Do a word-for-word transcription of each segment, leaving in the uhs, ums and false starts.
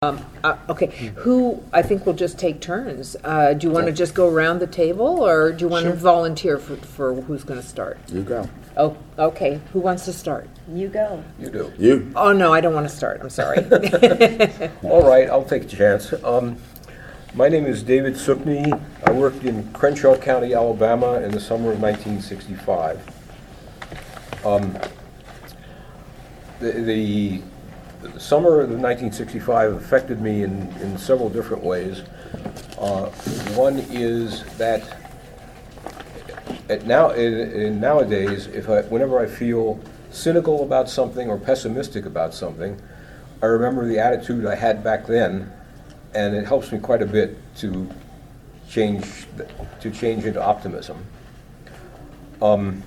Um, uh, okay, who, I think we'll just take turns. Uh, do you want to just go around the table, or do you want to Sure. volunteer for, for who's going to start? You go. Oh, okay. Who wants to start? You go. You do. You. Oh, no, I don't want to start. I'm sorry. All right, I'll take a chance. Um, my name is David Sukney. I worked in Crenshaw County, Alabama in the summer of nineteen sixty-five. Um, the, the, the summer of nineteen sixty-five affected me in, in several different ways. Uh, one is that at now, in, in nowadays, if I, whenever I feel cynical about something or pessimistic about something, I remember the attitude I had back then, and it helps me quite a bit to change to change into optimism. Um,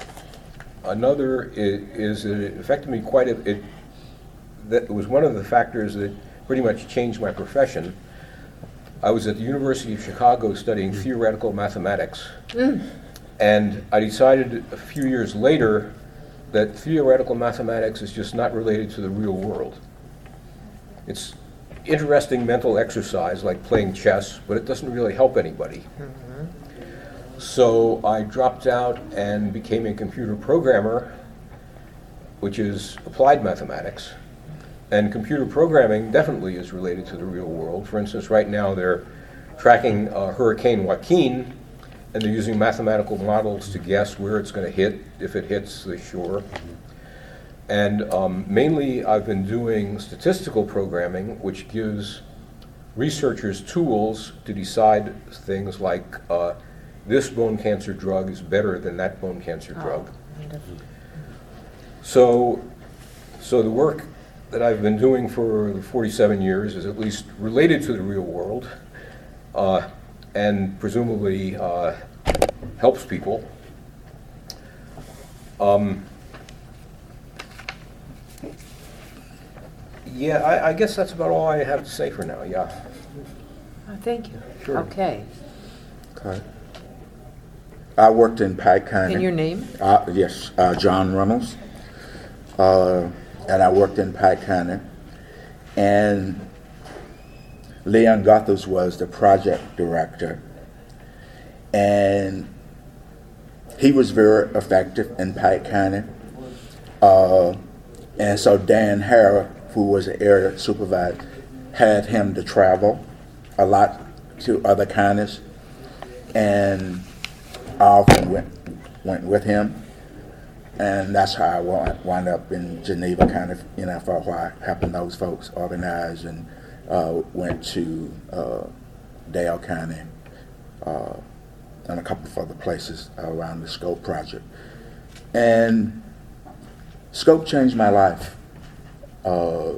another is, is that it affected me quite a it. That was one of the factors that pretty much changed my profession. I was at the University of Chicago studying mm. theoretical mathematics, mm. and I decided a few years later that theoretical mathematics is just not related to the real world. It's interesting mental exercise like playing chess, but it doesn't really help anybody. Mm-hmm. So I dropped out and became a computer programmer, which is applied mathematics. And computer programming definitely is related to the real world. For instance, right now they're tracking uh, Hurricane Joaquin, and they're using mathematical models to guess where it's going to hit if it hits the shore. And um, mainly I've been doing statistical programming, which gives researchers tools to decide things like uh, this bone cancer drug is better than that bone cancer oh, drug. Wonderful. So, so the work that I've been doing for forty-seven years is at least related to the real world, uh, and presumably uh, helps people. Um, yeah, I, I guess that's about all I have to say for now, yeah. Oh, thank you. Sure. Okay. Okay. I worked in Pike County. And your name? Uh, yes, uh, John Reynolds. Uh, and I worked in Pike County. And Leon Gothers was the project director. And he was very effective in Pike County. Uh, and so Dan Harrah, who was the area supervisor, had him to travel a lot to other counties. And I often went, went with him. And that's how I wound up in Geneva County, you know, for a while, helping those folks organize, and uh, went to uh, Dale County uh, and a couple of other places around the SCOPE project. And SCOPE changed my life. Uh,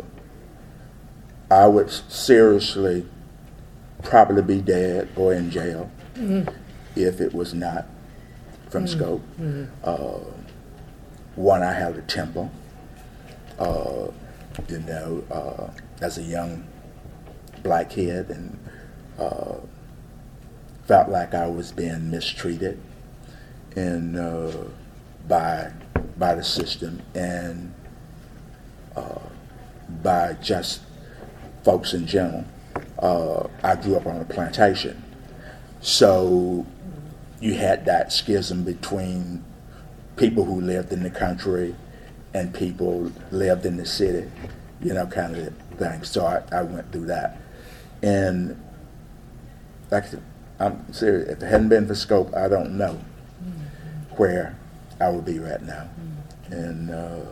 I would seriously probably be dead or in jail mm-hmm. if it was not from mm-hmm. SCOPE. Mm-hmm. Uh, One, I had a temper, uh, you know, uh, as a young black kid, and uh, felt like I was being mistreated and uh, by by the system and uh, by just folks in general. Uh, I grew up on a plantation, so you had that schism between people who lived in the country and people lived in the city, you know, kind of thing. So I, I went through that. And like I said, I'm serious, if it hadn't been for SCOPE, I don't know mm-hmm. where I would be right now. Mm-hmm. And uh,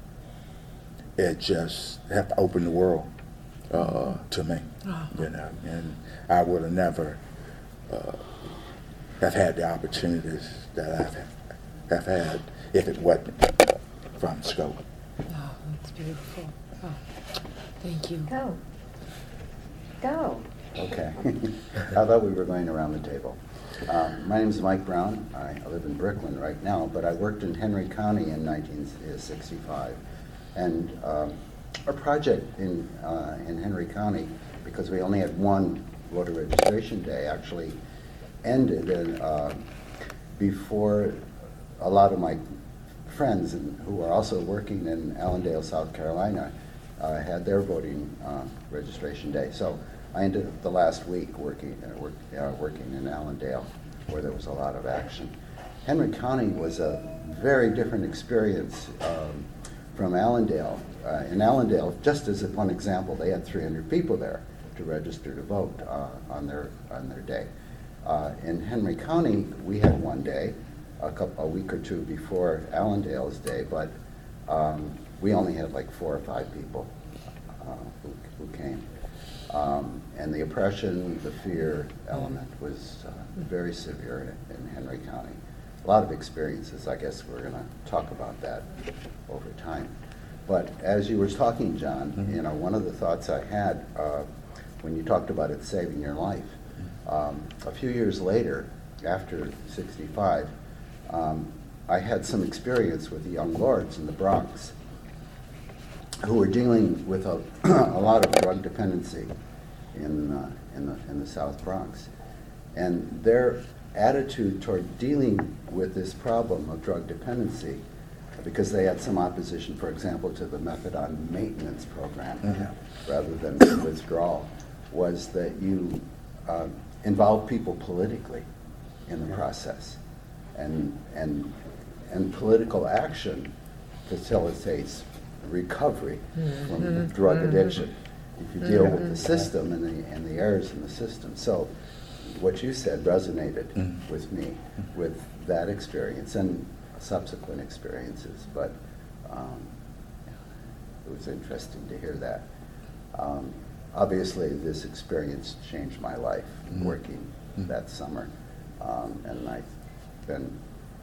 it just had to open the world uh, to me, oh. you know, and I would have never uh, have had the opportunities that I've had. have had if it wasn't from SCOPE. Oh, that's beautiful. Oh, thank you. Go. Go. Okay. I thought we were going around the table. Um, my name is Mike Brown. I live in Brooklyn right now, but I worked in Henry County in nineteen sixty-five. And um, our project in, uh, in Henry County, because we only had one voter registration day, actually ended in, uh, before a lot of my friends who are also working in Allendale, South Carolina, uh, had their voting uh, registration day. So I ended up the last week working uh, work, uh, working in Allendale, where there was a lot of action. Henry County was a very different experience um, from Allendale. Uh, in Allendale, just as one example, they had three hundred people there to register to vote uh, on their on their day. Uh, in Henry County, we had one day, a couple, a week or two before Allendale's day, but um, we only had like four or five people uh, who, who came. Um, and the oppression, the fear element was uh, very severe in, in Henry County. A lot of experiences. I guess we're going to talk about that over time. But as you were talking, John, mm-hmm. you know, one of the thoughts I had uh, when you talked about it saving your life, um, a few years later, after sixty-five, um, I had some experience with the Young Lords in the Bronx, who were dealing with a, a lot of drug dependency in uh, in the in the South Bronx, and their attitude toward dealing with this problem of drug dependency, because they had some opposition, for example, to the methadone maintenance program mm-hmm. rather than withdrawal, was that you uh, involve people politically in the yeah. process, and and and political action facilitates recovery mm-hmm. from drug mm-hmm. addiction. If you deal mm-hmm. with the system and the and the errors in the system. So what you said resonated mm-hmm. with me with that experience and subsequent experiences, but um, it was interesting to hear that. Um, obviously, this experience changed my life mm-hmm. working mm-hmm. that summer, um, and I've been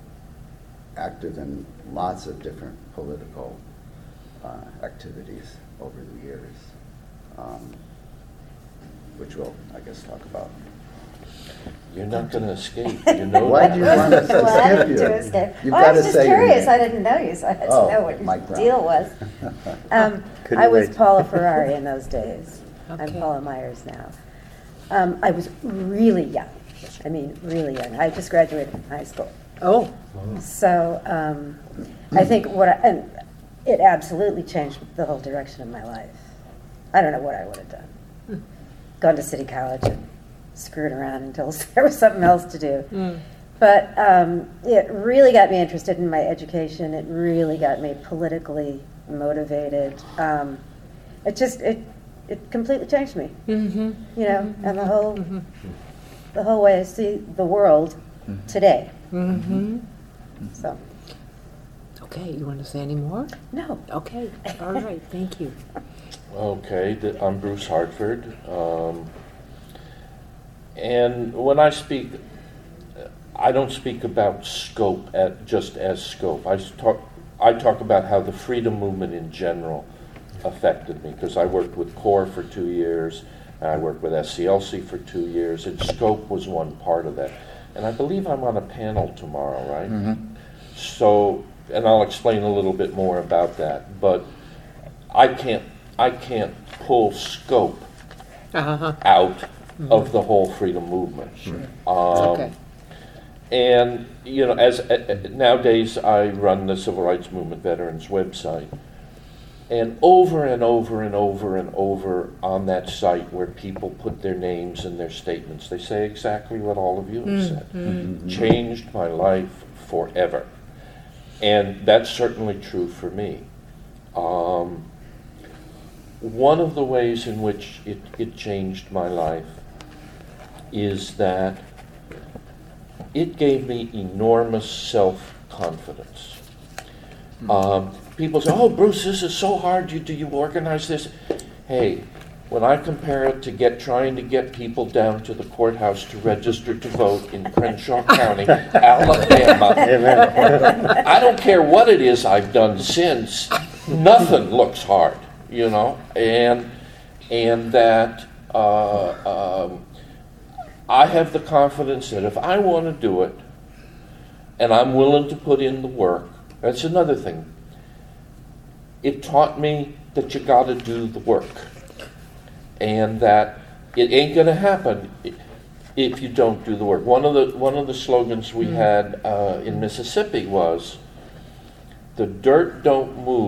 active in lots of different political uh, activities over the years, um, which we'll, I guess, talk about. You're not going to escape. You know Why that. do you want us to Well, skip you? to escape. You've Well, got I was to just say your curious. name. I didn't know you, so I had Oh, to know what Mike your Brown. deal was. Um, Couldn't I was wait. Paula Ferrari in those days. I'm Okay. Paula Myers now. Um, I was really young. I mean, really young. I just graduated from high school. Oh, So um, I think what I, and it absolutely changed the whole direction of my life. I don't know what I would have done. Gone to City College and screwed around until there was something else to do. Mm. But um, it really got me interested in my education. It really got me politically motivated. Um, it just it it completely changed me. mm-hmm. You know, and the whole the whole way I see the world today. Mm-hmm. So Okay, you want to say any more? no. Okay, all right, thank you. Okay, th- I'm Bruce Hartford. Um, and when I speak, I don't speak about scope at, just as scope. I s- talk, I talk about how the freedom movement in general affected me, because I worked with CORE for two years, and I worked with S C L C for two years, and scope was one part of that. And I believe I'm on a panel tomorrow, right? Mm-hmm. So, and I'll explain a little bit more about that, but I can't, I can't pull scope Uh-huh. out of the whole freedom movement. Um, Okay. And, you know, as uh, uh, nowadays I run the Civil Rights Movement Veterans website, and over and over and over and over on that site where people put their names and their statements, they say exactly what all of you have said. Mm-hmm. Changed my life forever. And that's certainly true for me. Um, one of the ways in which it, it changed my life is that it gave me enormous self-confidence. Um, people say, oh, Bruce, this is so hard. You, do you organize this? Hey, when I compare it to get trying to get people down to the courthouse to register to vote in Crenshaw County, Alabama, I don't care what it is I've done since, nothing looks hard, you know, and and that uh, um, I have the confidence that if I want to do it, and I'm willing to put in the work, that's another thing. It taught me that you got to do the work, and that it ain't going to happen if you don't do the work. One of the one of the slogans we had uh, in Mississippi was, "The dirt don't move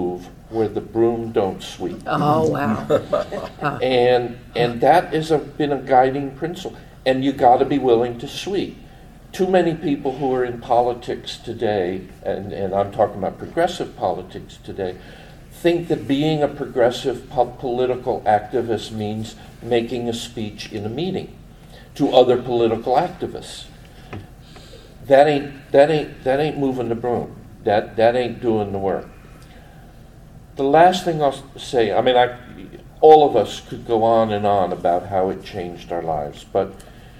where the broom don't sweep. Oh, wow. And and that has a, been a guiding principle. And you got to be willing to sweep. Too many people who are in politics today, and, and I'm talking about progressive politics today, think that being a progressive po- political activist means making a speech in a meeting to other political activists. That ain't that ain't that ain't moving the broom. That that ain't doing the work. The last thing I'll say, I mean, I, all of us could go on and on about how it changed our lives, but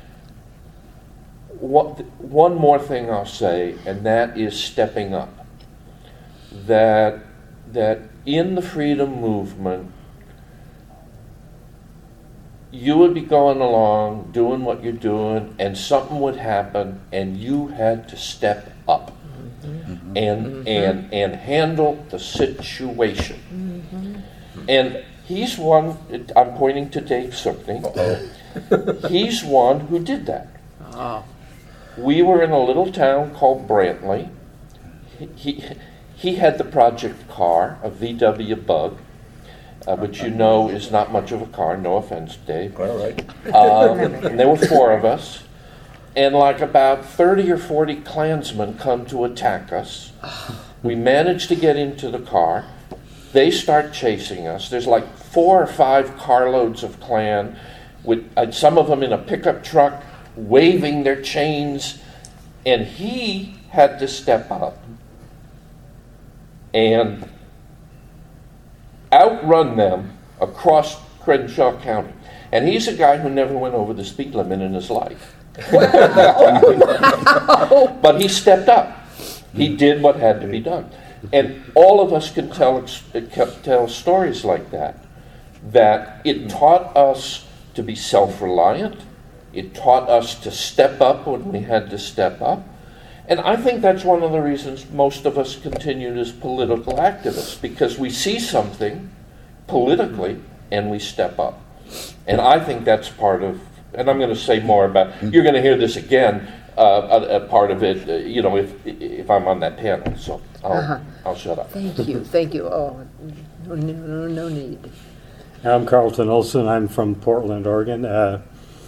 what, one more thing I'll say, and that is stepping up. That that in the freedom movement, you would be going along, doing what you're doing, and something would happen, and you had to step up mm-hmm. and mm-hmm. and and handle the situation. Mm-hmm. And he's one. I'm pointing to Dave Suckney. He's one who did that. Oh. We were in a little town called Brantley. He he, he had the project car, a V W Bug. Uh, which you know is not much of a car, no offense, Dave. All right. Um, and there were four of us, and like about thirty or forty Klansmen come to attack us. We manage to get into the car. They start chasing us. There's like four or five carloads of Klan, with uh, some of them in a pickup truck, waving their chains, and he had to step up and outrun them across Crenshaw County. And he's a guy who never went over the speed limit in his life. But he stepped up. He did what had to be done. And all of us can tell tell stories like that, that it taught us to be self-reliant. It taught us to step up when we had to step up. And I think that's one of the reasons most of us continued as political activists, because we see something politically and we step up. And I think that's part of, and I'm going to say more about, you're going to hear this again, uh, a, a part of it, uh, you know, if if I'm on that panel. So I'll, uh-huh. I'll shut up. Thank you, thank you. Oh, no, no, no need. I'm Carlton Olson. I'm from Portland, Oregon. Uh,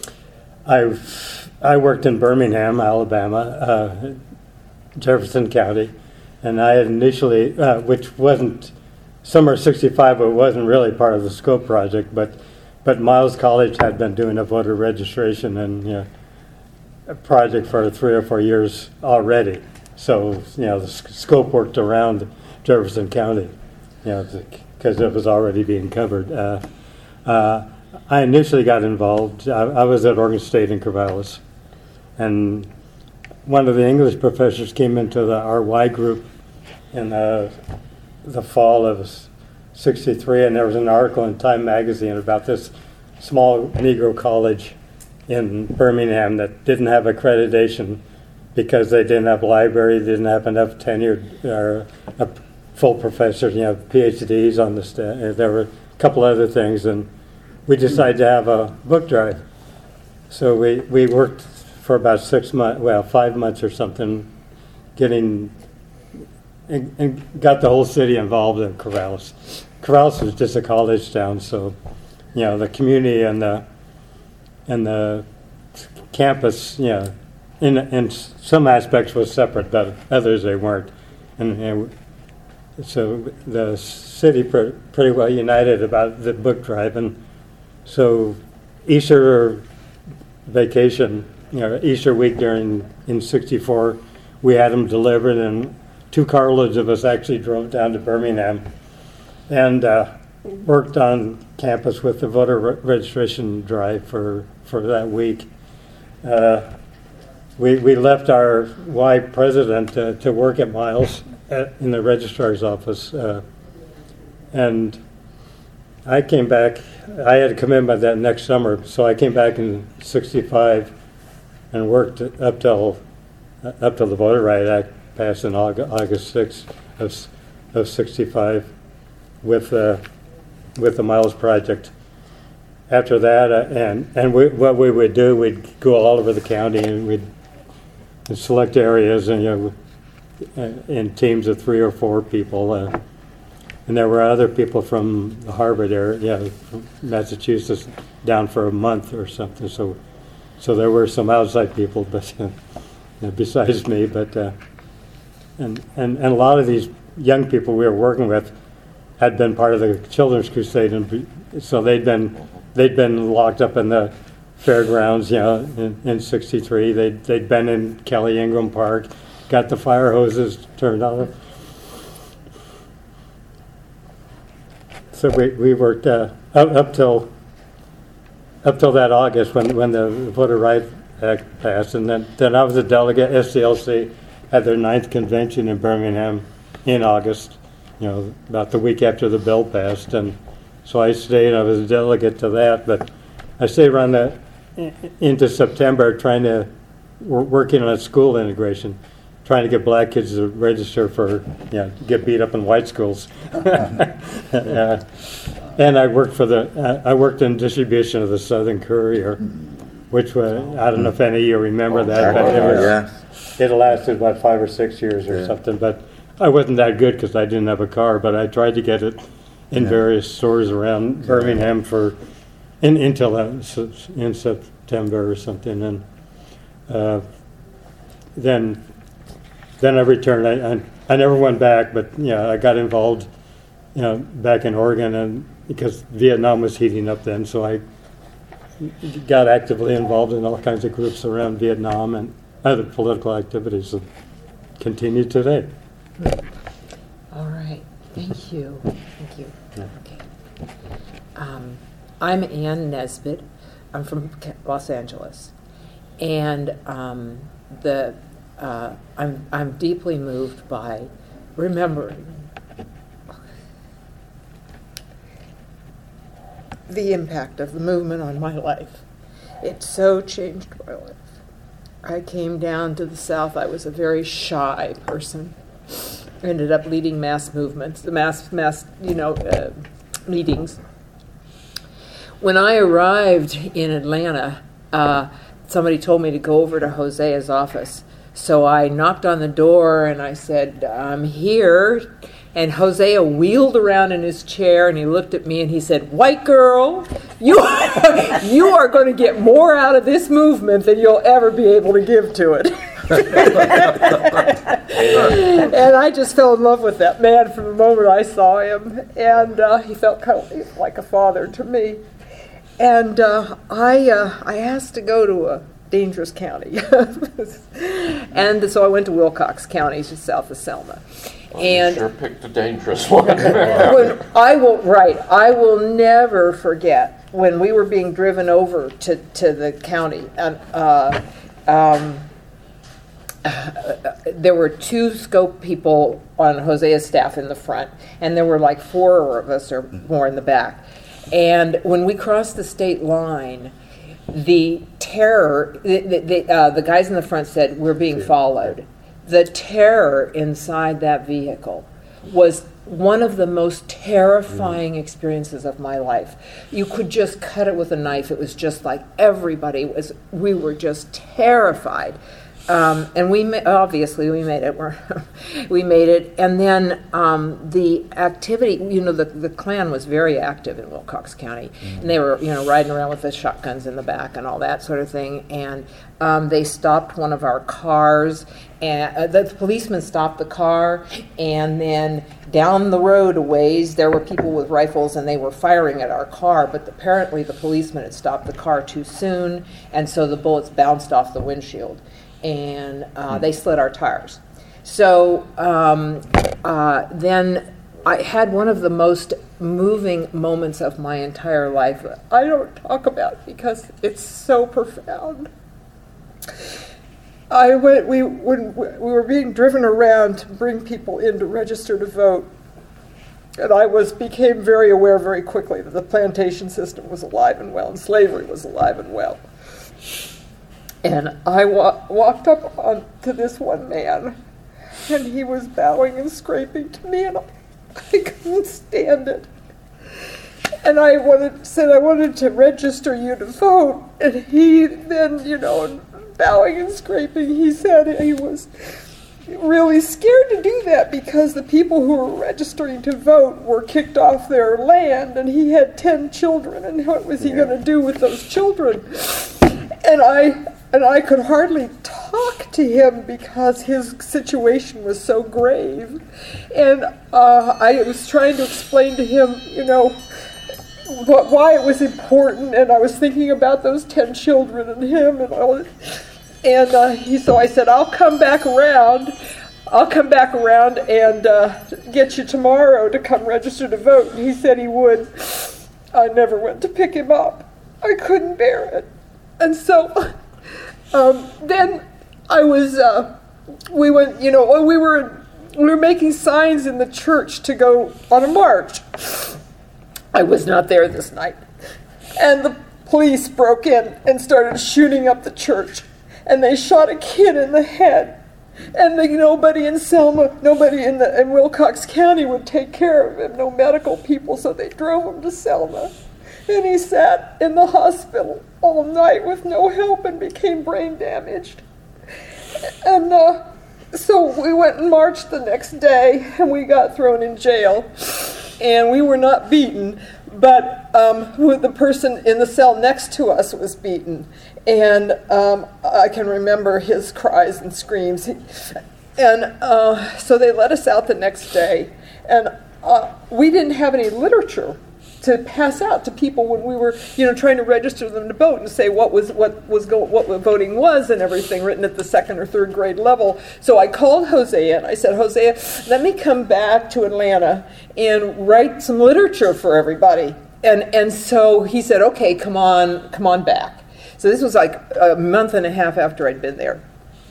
I've I worked in Birmingham, Alabama, uh, Jefferson County, and I had initially, uh, which wasn't Summer sixty-five, but it wasn't really part of the SCOPE project, but but Miles College had been doing a voter registration and you know, a project for three or four years already. So you know the SCOPE worked around Jefferson County, you know, because it was already being covered. Uh, uh, I initially got involved. I, I was at Oregon State in Corvallis, and one of the English professors came into the R Y group in the, the fall of sixty-three, and there was an article in Time magazine about this small Negro college in Birmingham that didn't have accreditation because they didn't have a library, they didn't have enough tenured or uh, full professors, you know, P H Ds on the staff. There were a couple other things, and we decided to have a book drive. So we, we worked for about six months, well, five months or something, getting, and, and got the whole city involved in Corvallis. Corvallis was just a college town, so, you know, the community and the, and the campus, you know, in, in some aspects was separate, but others they weren't. And, and so the city pre- pretty well united about the book drive, and so Easter vacation, you know, Easter week during in sixty-four, we had them delivered, and two carloads of us actually drove down to Birmingham and uh, worked on campus with the voter re- registration drive for, for that week. Uh, we we left our Y president uh, to work at Miles at, in the registrar's office, uh, and I came back. I had a commitment that next summer, so I came back in sixty-five and worked up till up till the Voter Right Act passed in August sixth of of sixty-five with uh, with the Miles Project. After that, uh, and and we, what we would do, we'd go all over the county and we'd select areas, and you know, in teams of three or four people, uh, and there were other people from the Harvard area, yeah, from Massachusetts, down for a month or something. So, so there were some outside people, but uh, you know, besides me. But uh, and, and and a lot of these young people we were working with had been part of the Children's Crusade, and be, so they'd been they'd been locked up in the fairgrounds, you know, in, in sixty-three. They'd they'd been in Kelly Ingram Park, got the fire hoses turned on. So we, we worked uh, up, up till up till that August when, when the Voter Rights Act passed, and then, then I was a delegate. S C L C had their ninth convention in Birmingham in August, you know, about the week after the bill passed, and so I stayed. I was a delegate to that, but I stayed around the into September trying to working on school integration, trying to get black kids to register for, you know, get beat up in white schools. uh, and I worked for the, uh, I worked in distribution of the Southern Courier, which was, I don't know if any of you remember that, but it was, Yeah. it lasted about five or six years or Yeah. something. But I wasn't that good because I didn't have a car, but I tried to get it in Yeah. various stores around Birmingham for, in, until uh, s- in September or something. And uh, then Then I returned. I, I I never went back, but yeah, I got involved, you know, back in Oregon, and because Vietnam was heating up then, so I got actively involved in all kinds of groups around Vietnam and other political activities that continue today. All right, thank you, thank you. Okay. Um, I'm Ann Nesbitt. I'm from Ca- Los Angeles, and um, the uh, I'm I'm deeply moved by remembering the impact of the movement on my life. It so changed my life. I came down to the South. I was a very shy person. Ended up leading mass movements, the mass mass you know uh, meetings. When I arrived in Atlanta, uh, somebody told me to go over to Hosea's office. So I knocked on the door and I said, "I'm here." And Hosea wheeled around in his chair and he looked at me and he said, "White girl, you are, you are going to get more out of this movement than you'll ever be able to give to it." And I just fell in love with that man from the moment I saw him. And uh, he felt kind of like a father to me. And uh, I uh, I asked to go to a dangerous county. And so I went to Wilcox County, just south of Selma. Well, And you sure picked a dangerous one. when I will, right, I will never forget when we were being driven over to, to the county, and uh, um, uh, there were two scope people on Hosea's staff in the front, and there were like four of us or more in the back. And when we crossed the state line, the terror, the, the, the, uh, the guys in the front said, "We're being followed." The terror inside that vehicle was one of the most terrifying experiences of my life. You could just cut it with a knife. It was just like everybody was, we were just terrified. Um, and we ma- obviously we made it. We're we made it, and then um, the activity. You know, the the Klan was very active in Wilcox County, mm-hmm. and they were you know riding around with the shotguns in the back and all that sort of thing. And um, they stopped one of our cars, and uh, the policeman stopped the car, and then down the road a ways there were people with rifles, and they were firing at our car. But apparently the policeman had stopped the car too soon, and so the bullets bounced off the windshield. And uh, they slid our tires. So um, uh, then I had one of the most moving moments of my entire life. I don't talk about it because it's so profound. I went. We when we were being driven around to bring people in to register to vote, and I was became very aware very quickly that the plantation system was alive and well, and slavery was alive and well. And I wa- walked up on to this one man, and he was bowing and scraping to me, and I, I couldn't stand it. And I wanted said I wanted to register you to vote, and he then, you know, bowing and scraping, he said he was really scared to do that because the people who were registering to vote were kicked off their land, and he had ten children, and what was he Yeah. going to do with those children? And I and I could hardly talk to him because his situation was so grave. And uh, I was trying to explain to him, you know, what, why it was important, and I was thinking about those ten children and him and all. And uh, he, so I said, I'll come back around. I'll come back around and uh, get you tomorrow to come register to vote. And he said he would. I never went to pick him up. I couldn't bear it. And so um, then I was, uh, we went, you know, we were, we were making signs in the church to go on a march. I was not there this night. And the police broke in and started shooting up the church. And they shot a kid in the head. And the, nobody in Selma, nobody in, the, in Wilcox County would take care of him, no medical people, so they drove him to Selma. And he sat in the hospital all night with no help and became brain damaged. And uh, so we went and marched the next day, and we got thrown in jail. And we were not beaten, but um, who, the person in the cell next to us was beaten. And um, I can remember his cries and screams. And uh, so they let us out the next day. And uh, we didn't have any literature to pass out to people when we were, you know, trying to register them to vote and say what was what was go, what voting was and everything written at the second or third grade level. So I called Hosea and I said, Hosea, let me come back to Atlanta and write some literature for everybody. And and so he said, okay, come on, come on back. So this was like a month and a half after I'd been there.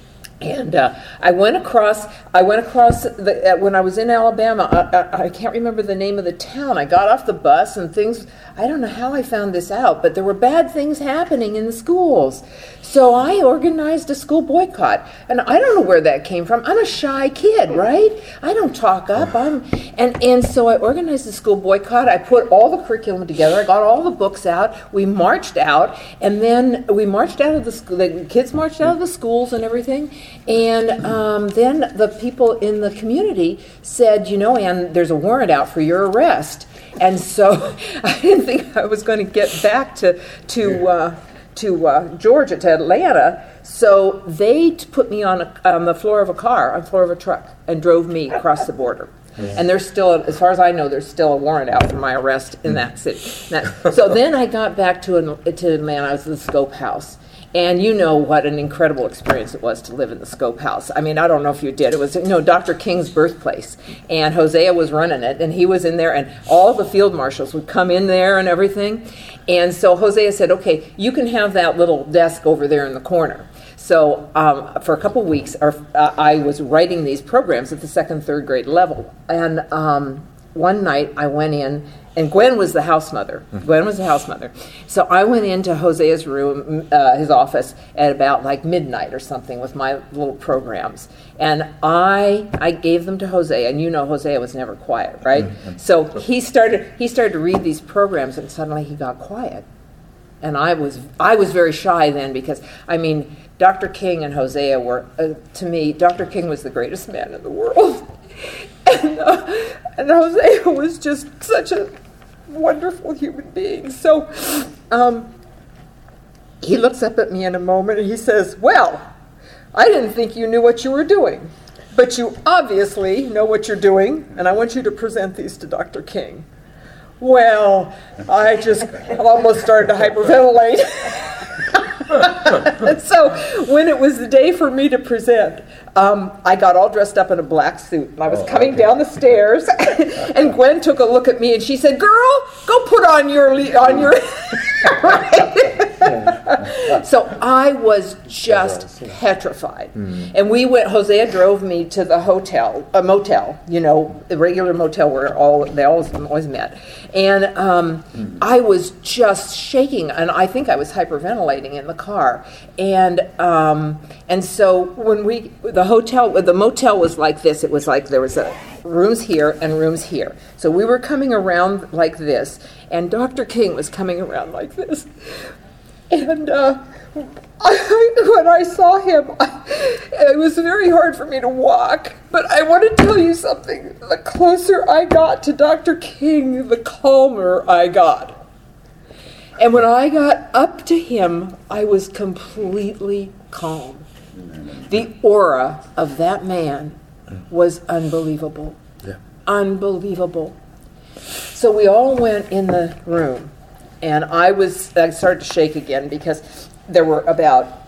And uh, I went across, I went across, the, uh, when I was in Alabama, I, I, I can't remember the name of the town. I got off the bus and things, I don't know how I found this out, but there were bad things happening in the schools. So I organized a school boycott. And I don't know where that came from. I'm a shy kid, right? I don't talk up. I'm, and, and so I organized a school boycott. I put all the curriculum together. I got all the books out. We marched out. And then we marched out of the school. The kids marched out of the schools and everything. And um, then the people in the community said, you know, Ann, there's a warrant out for your arrest. And so I didn't think I was going to get back to to uh, to uh, Georgia, to Atlanta. So they t- put me on, a, on the floor of a car, on the floor of a truck, and drove me across the border. And there's still, as far as I know, there's still a warrant out for my arrest in that city. That, so then I got back to, an, to Atlanta. I was in the Scope House. And you know what an incredible experience it was to live in the Scope House. I mean, I don't know if you did. It was, you know, Doctor King's birthplace. And Hosea was running it, and he was in there, and all the field marshals would come in there and everything. And so Hosea said, okay, you can have that little desk over there in the corner. So um, for a couple weeks, our, uh, I was writing these programs at the second, third grade level. And um, one night I went in, and Gwen was the house mother. Gwen was the house mother. So I went into Hosea's room, uh, his office, at about like midnight or something with my little programs. And I I gave them to Hosea, and you know Hosea was never quiet, right? Mm-hmm. So he started he started to read these programs, and suddenly he got quiet. And I was I was very shy then because, I mean, Doctor King and Hosea were, uh, to me, Doctor King was the greatest man in the world. And, uh, and Hosea was just such a wonderful human being. So um, he looks up at me in a moment and he says, well, I didn't think you knew what you were doing, but you obviously know what you're doing, and I want you to present these to Doctor King. Well, I just almost started to hyperventilate. And so when it was the day for me to present, um, I got all dressed up in a black suit. And I was oh, coming okay. down the stairs, and Gwen took a look at me, and she said, "Girl, go put on your le- on your." So I was just petrified. Mm. And we went. Hosea drove me to the hotel, a motel, you know, a regular motel where all they always always met. And um, mm. I was just shaking, and I think I was hyperventilating in the car. And um, and so when we the hotel, the motel was like this. It was like there was a rooms here and rooms here. So we were coming around like this, and Doctor King was coming around like this. And uh, I, when I saw him, I, it was very hard for me to walk. But I want to tell you something. The closer I got to Doctor King, the calmer I got. And when I got up to him, I was completely calm. The aura of that man was unbelievable. Yeah. Unbelievable. So we all went in the room, and I was, I started to shake again because there were about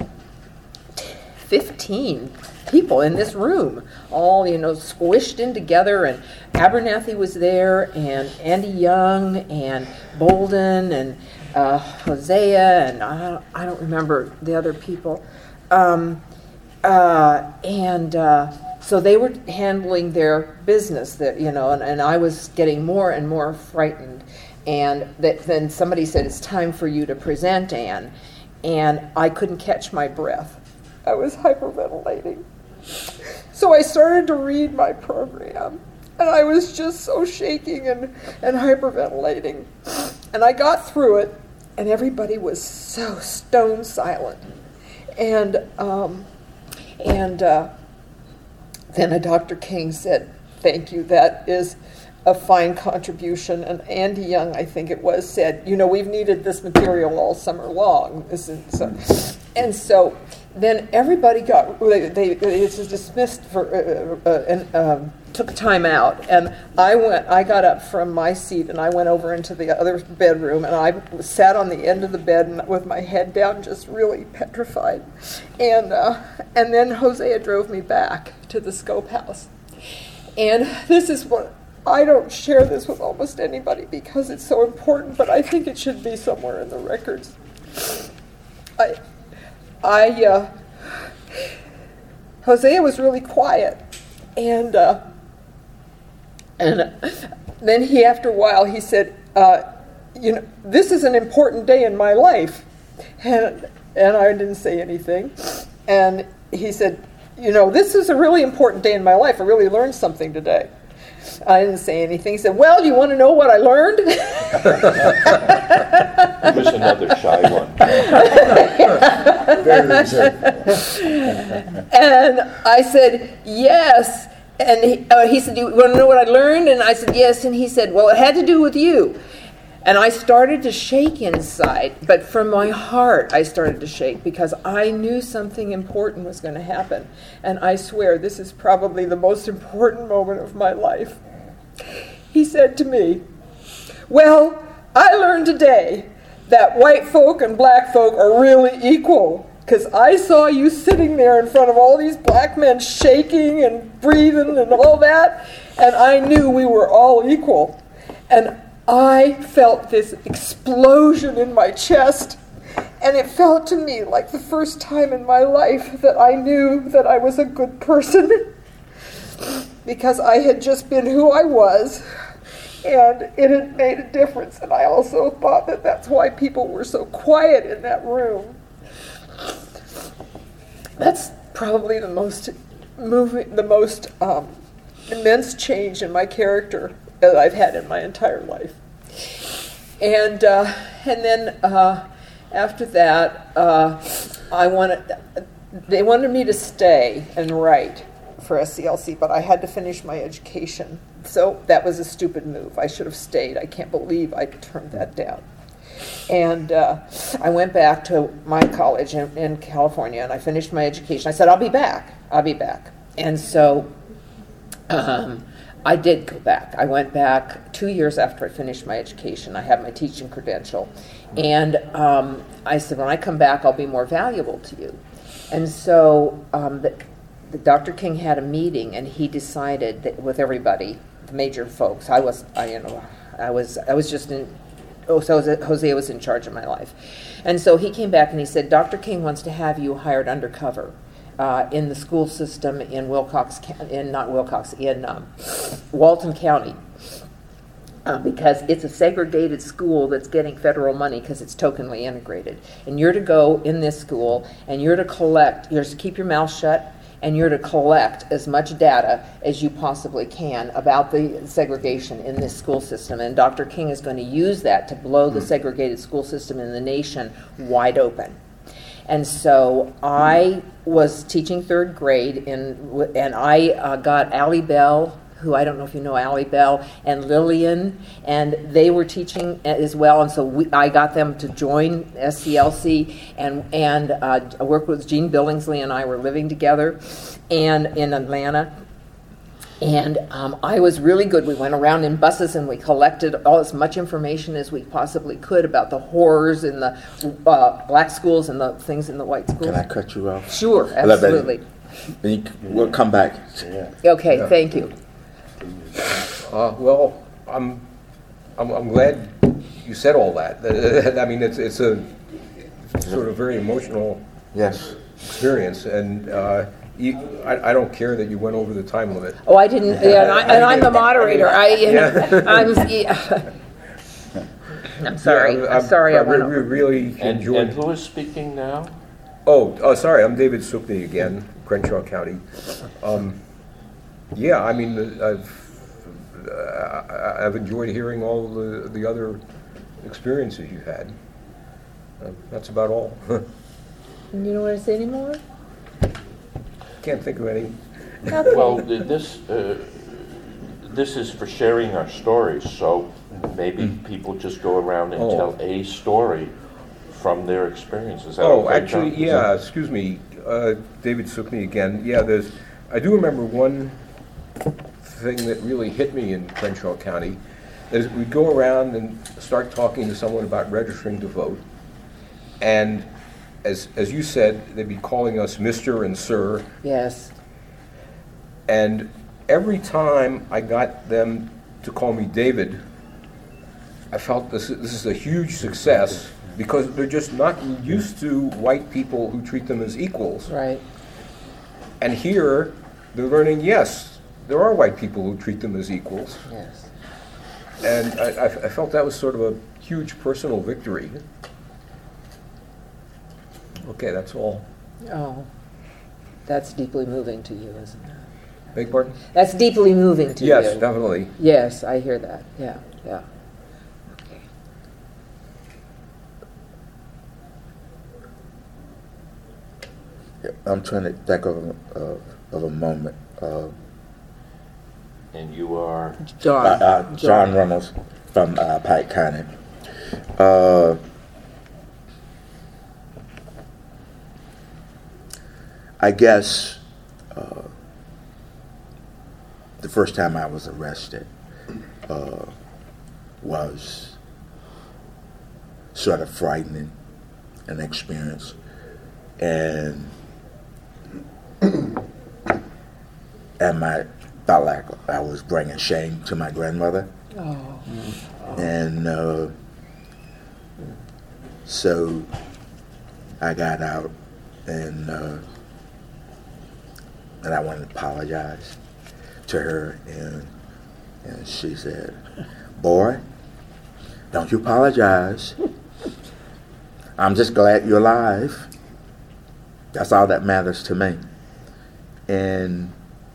fifteen people in this room, all, you know, squished in together, and Abernathy was there, and Andy Young, and Bolden, and uh, Hosea, and I don't, I don't remember the other people. Um, uh, and uh, so they were handling their business, that, you know, and, and I was getting more and more frightened. And that, then somebody said, it's time for you to present, Anne. And I couldn't catch my breath. I was hyperventilating. So I started to read my program, and I was just so shaking and, and hyperventilating. And I got through it, and everybody was so stone silent. And um, and uh, then a Doctor King said, thank you, that is a fine contribution. And Andy Young, I think it was, said, you know, we've needed this material all summer long. This is, so, and so then everybody got, they, they it was dismissed for, uh, uh, and um, took time out. And I went, I got up from my seat, and I went over into the other bedroom, and I sat on the end of the bed and with my head down, just really petrified. And, uh, and then Hosea drove me back to the Scope House. And this is what, I don't share this with almost anybody because it's so important, but I think it should be somewhere in the records. I, I, uh, Hosea was really quiet, and uh, and then he, after a while, he said, uh, you know, this is an important day in my life, and and I didn't say anything, and he said, you know, this is a really important day in my life. I really learned something today. I didn't say anything. He said, well, you want to know what I learned? It was another shy one. And I said, yes. And he, uh, he said, you want to know what I learned? And I said, yes. And he said, well, it had to do with you. And I started to shake inside, but from my heart I started to shake because I knew something important was going to happen. And I swear this is probably the most important moment of my life. He said to me, well, I learned today that white folk and black folk are really equal, because I saw you sitting there in front of all these black men shaking and breathing and all that, and I knew we were all equal. And I felt this explosion in my chest, and it felt to me like the first time in my life that I knew that I was a good person, because I had just been who I was, and it had made a difference. And I also thought that that's why people were so quiet in that room. That's probably the most moving, the most um, immense change in my character that I've had in my entire life. And uh, and then uh, after that, uh, I wanted they wanted me to stay and write for S C L C, but I had to finish my education. So that was a stupid move. I should have stayed. I can't believe I turned that down. And uh, I went back to my college in, in California, and I finished my education. I said, I'll be back. I'll be back. And so um, I did go back. I went back two years after I finished my education. I had my teaching credential. And um, I said, when I come back, I'll be more valuable to you. And so um, the, the Doctor King had a meeting, and he decided that with everybody, the major folks, I was, I, you know, I was, I was just in, oh, so Hosea was in charge of my life. And so he came back and he said, Doctor King wants to have you hired undercover uh, in the school system in Wilcox, in not Wilcox, in um, Walton County. Uh, because it's a segregated school that's getting federal money because it's tokenly integrated. And you're to go in this school, and you're to collect, you're to keep your mouth shut, and you're to collect as much data as you possibly can about the segregation in this school system. And Doctor King is going to use that to blow the segregated school system in the nation wide open. And so I was teaching third grade, in, and I uh, got Allie Bell, who I don't know if you know Allie Bell, and Lillian, and they were teaching as well. And so we, I got them to join S C L C, and and uh, I worked with Gene Billingsley, and I were living together, and in Atlanta. And um, I was really good. We went around in buses and we collected all as much information as we possibly could about the horrors in the uh, black schools and the things in the white schools. Can I cut you off? Sure, A little bit. absolutely. Then you, we'll come back. Okay, Yeah. thank you. Uh, well, I'm, I'm, I'm glad you said all that. I mean, it's, it's a sort of very emotional Yes. experience, and uh, you, I, I don't care that you went over the time limit. Oh, I didn't, yeah, and, I, and I'm the moderator. I, you know, Yeah. I'm, yeah. I'm sorry. Yeah, I'm sorry. I re- went re- over. really And, enjoyed. and who is speaking now? Oh, oh, sorry, I'm David Supney again, Crenshaw County. Um, yeah, I mean, I've uh, I've enjoyed hearing all the the other experiences you've had. Uh, that's about all. You don't want to say any more? Can't think of any. Well, th- this, uh, this is for sharing our stories, so maybe people just go around and Oh. tell a story from their experiences. Is that Oh, okay, actually, John? yeah, excuse me, uh, David Supney again. Yeah, there's, I do remember one thing that really hit me in Crenshaw County. Is we'd go around and start talking to someone about registering to vote, and as, as you said, they'd be calling us Mister and Sir, Yes. and every time I got them to call me David, I felt this, this is a huge success, because they're just not used to white people who treat them as equals. Right. And here, they're learning, yes, there are white people who treat them as equals. Yes. And I, I I felt that was sort of a huge personal victory. Okay, that's all. Oh, that's deeply moving to you, isn't it? Beg pardon? That's deeply moving to you. Yes, definitely. Yes, I hear that. Yeah, yeah. Okay. I'm trying to think of, a- of, of a moment. Uh, And you are, John. uh, uh, John Reynolds from uh, Pike County. Uh, I guess uh, the first time I was arrested uh, was sort of frightening, an experience, and and my felt like I was bringing shame to my grandmother. Oh. And uh, so I got out and uh, and I wanted to apologize to her, and and she said, "Boy, don't you apologize. I'm just glad you're alive. That's all that matters to me." And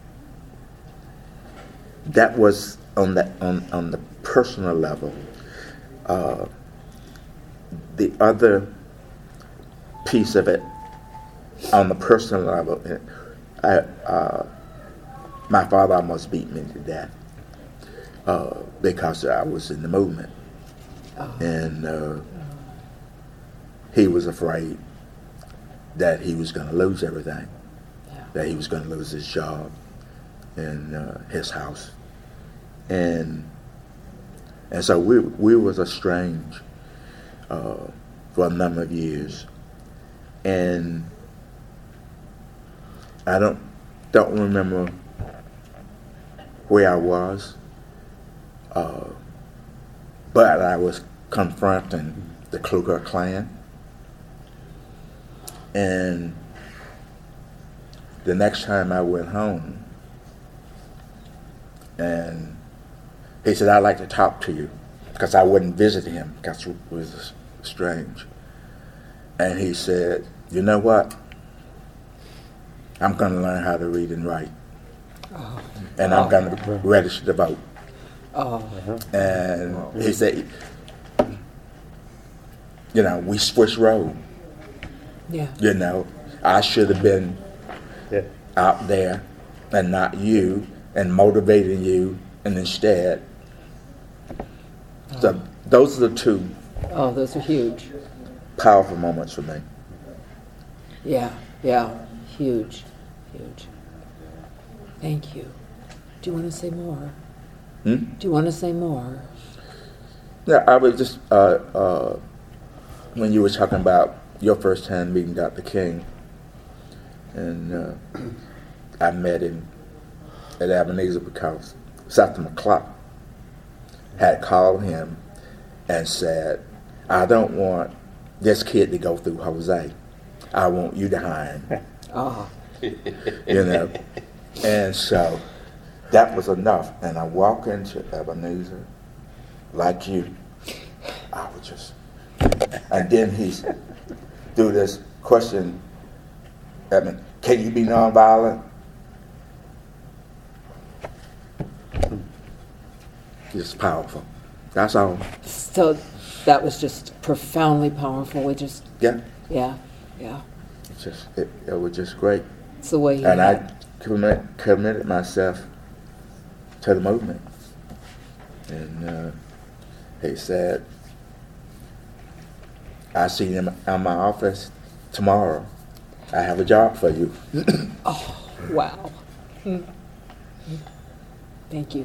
that was on the on, on the personal level. Uh, the other piece of it, on the personal level, I, uh, my father almost beat me to death uh, because I was in the movement, Oh. and uh, he was afraid that he was going to lose everything, Yeah. that he was going to lose his job and uh, his house. And and so we we was estranged uh, for a number of years, and I don't don't remember where I was, uh, but I was confronting the Ku Klux Klan, and the next time I went home, and he said, "I'd like to talk to you," because I wouldn't visit him because it was strange. And he said, "You know what? I'm going to learn how to read and write, Oh. and I'm going to register to vote." Oh. And he said, "You know, we switched roles." Yeah. You know, I should have been Yeah. out there and not you, and motivating you, and instead. So those are the two Oh, those are huge. powerful moments for me. Yeah, yeah, huge, huge. Thank you. Do you want to say more? Hmm? Do you want to say more? Yeah, I was just uh, uh, when you were talking about your first time meeting Doctor King, and uh, I met him at Ebenezer because Doctor McClock had called him and said, "I don't want this kid to go through Jose. I want you to hire him." Oh, You know, and so that was enough. And I walk into Ebenezer like you. I was just, and then he's do this question at me: can you be nonviolent? It's powerful. That's all. so that was just profoundly powerful. We just, Yeah, yeah, yeah. it's just it, it was just great. It's the way he And had. I commit, committed myself to the movement. And uh, he said, "I see him in my office tomorrow. I have a job for you." Oh, wow. Mm. Thank you.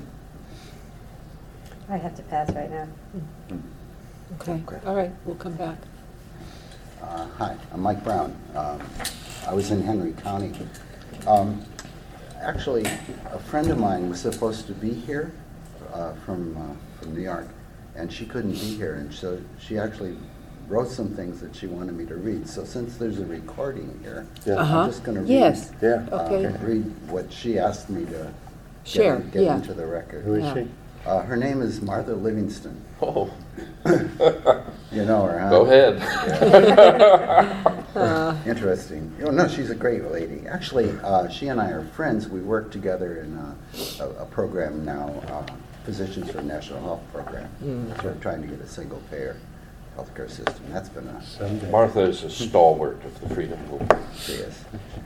I have to pass right now. Okay. Okay. All right. We'll come back. Uh, Hi, I'm Mike Brown. Um, I was in Henry County. Um, Actually, a friend of mine was supposed to be here uh, from uh, from New York, and she couldn't be here, and so she actually wrote some things that she wanted me to read. So since there's a recording here, Yeah. Uh-huh. I'm just going to read, Yes. Yeah. uh, Okay. read what she asked me to Share, get, get yeah. into the record. Who is Yeah. she? Uh, her name is Martha Livingston. Oh, You know her, huh? go ahead. Interesting. You know, no, she's a great lady. Actually, uh, she and I are friends. We work together in uh, a, a program now, uh, Physicians for a National Health Program. We're trying to get a single payer healthcare system. That's been a Someday. Martha is a stalwart of the freedom movement. she is.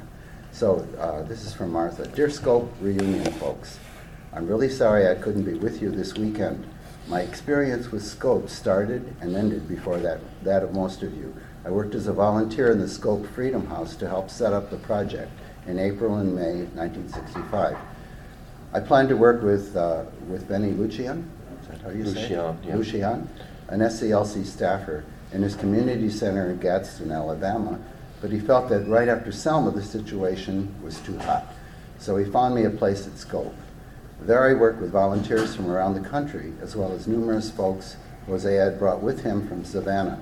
So uh, this is from Martha. Dear Scope reunion folks, I'm really sorry I couldn't be with you this weekend. My experience with Scope started and ended before that, that of most of you. I worked as a volunteer in the Scope Freedom House to help set up the project in April and May nineteen sixty-five. I plan to work with uh, with Benny Lucian, is that how you say it? Lucian, yeah. Lucian, an S C L C staffer in his community center in Gadsden, Alabama, but he felt that right after Selma the situation was too hot. So he found me a place at Scope. There I worked with volunteers from around the country, as well as numerous folks Jose had brought with him from Savannah.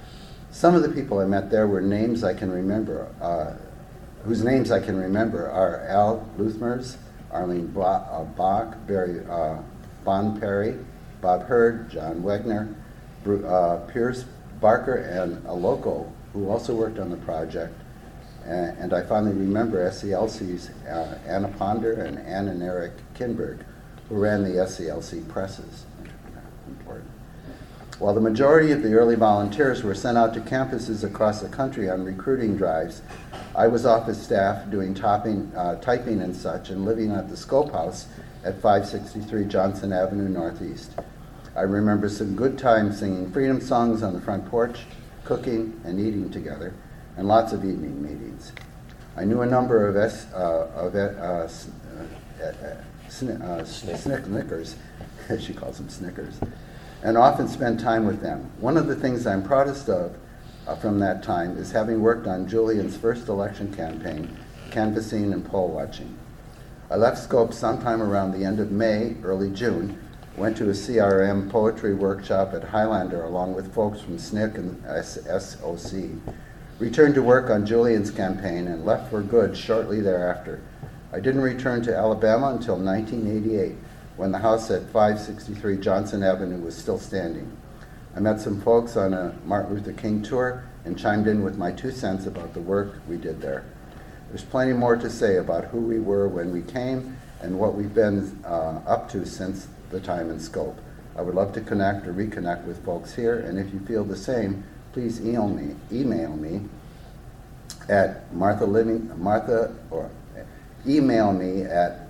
Some of the people I met there were names I can remember, uh, whose names I can remember are Al Luthmers, Arlene Bla- uh, Bach, Barry uh, Bon Perry, Bob Hurd, John Wegner, Bru- uh, Pierce Barker, and a local who also worked on the project. And, and I finally remember S C L C's uh, Anna Ponder and Ann and Eric Kinberg, who ran the S C L C presses. Important. While the majority of the early volunteers were sent out to campuses across the country on recruiting drives, I was office staff doing topping, uh, typing and such, and living at the Scope House at five sixty-three Johnson Avenue Northeast. I remember some good times singing freedom songs on the front porch, cooking and eating together, and lots of evening meetings. I knew a number of S, uh, of uh, uh, s- uh, uh, sn- uh, snick- Snickers, she calls them Snickers, and often spent time with them. One of the things I'm proudest of uh, from that time is having worked on Julian's first election campaign, canvassing and poll watching. I left Scope sometime around the end of May, early June, went to a C R M poetry workshop at Highlander along with folks from S N C C and S O C, returned to work on Julian's campaign and left for good shortly thereafter. I didn't return to Alabama until nineteen eighty-eight, when the house at five sixty-three Johnson Avenue was still standing. I met some folks on a Martin Luther King tour and chimed in with my two cents about the work we did there. There's plenty more to say about who we were when we came and what we've been uh, up to since the time in Scope. I would love to connect or reconnect with folks here, and if you feel the same, please email me, email me at Martha Living, Martha, or email me at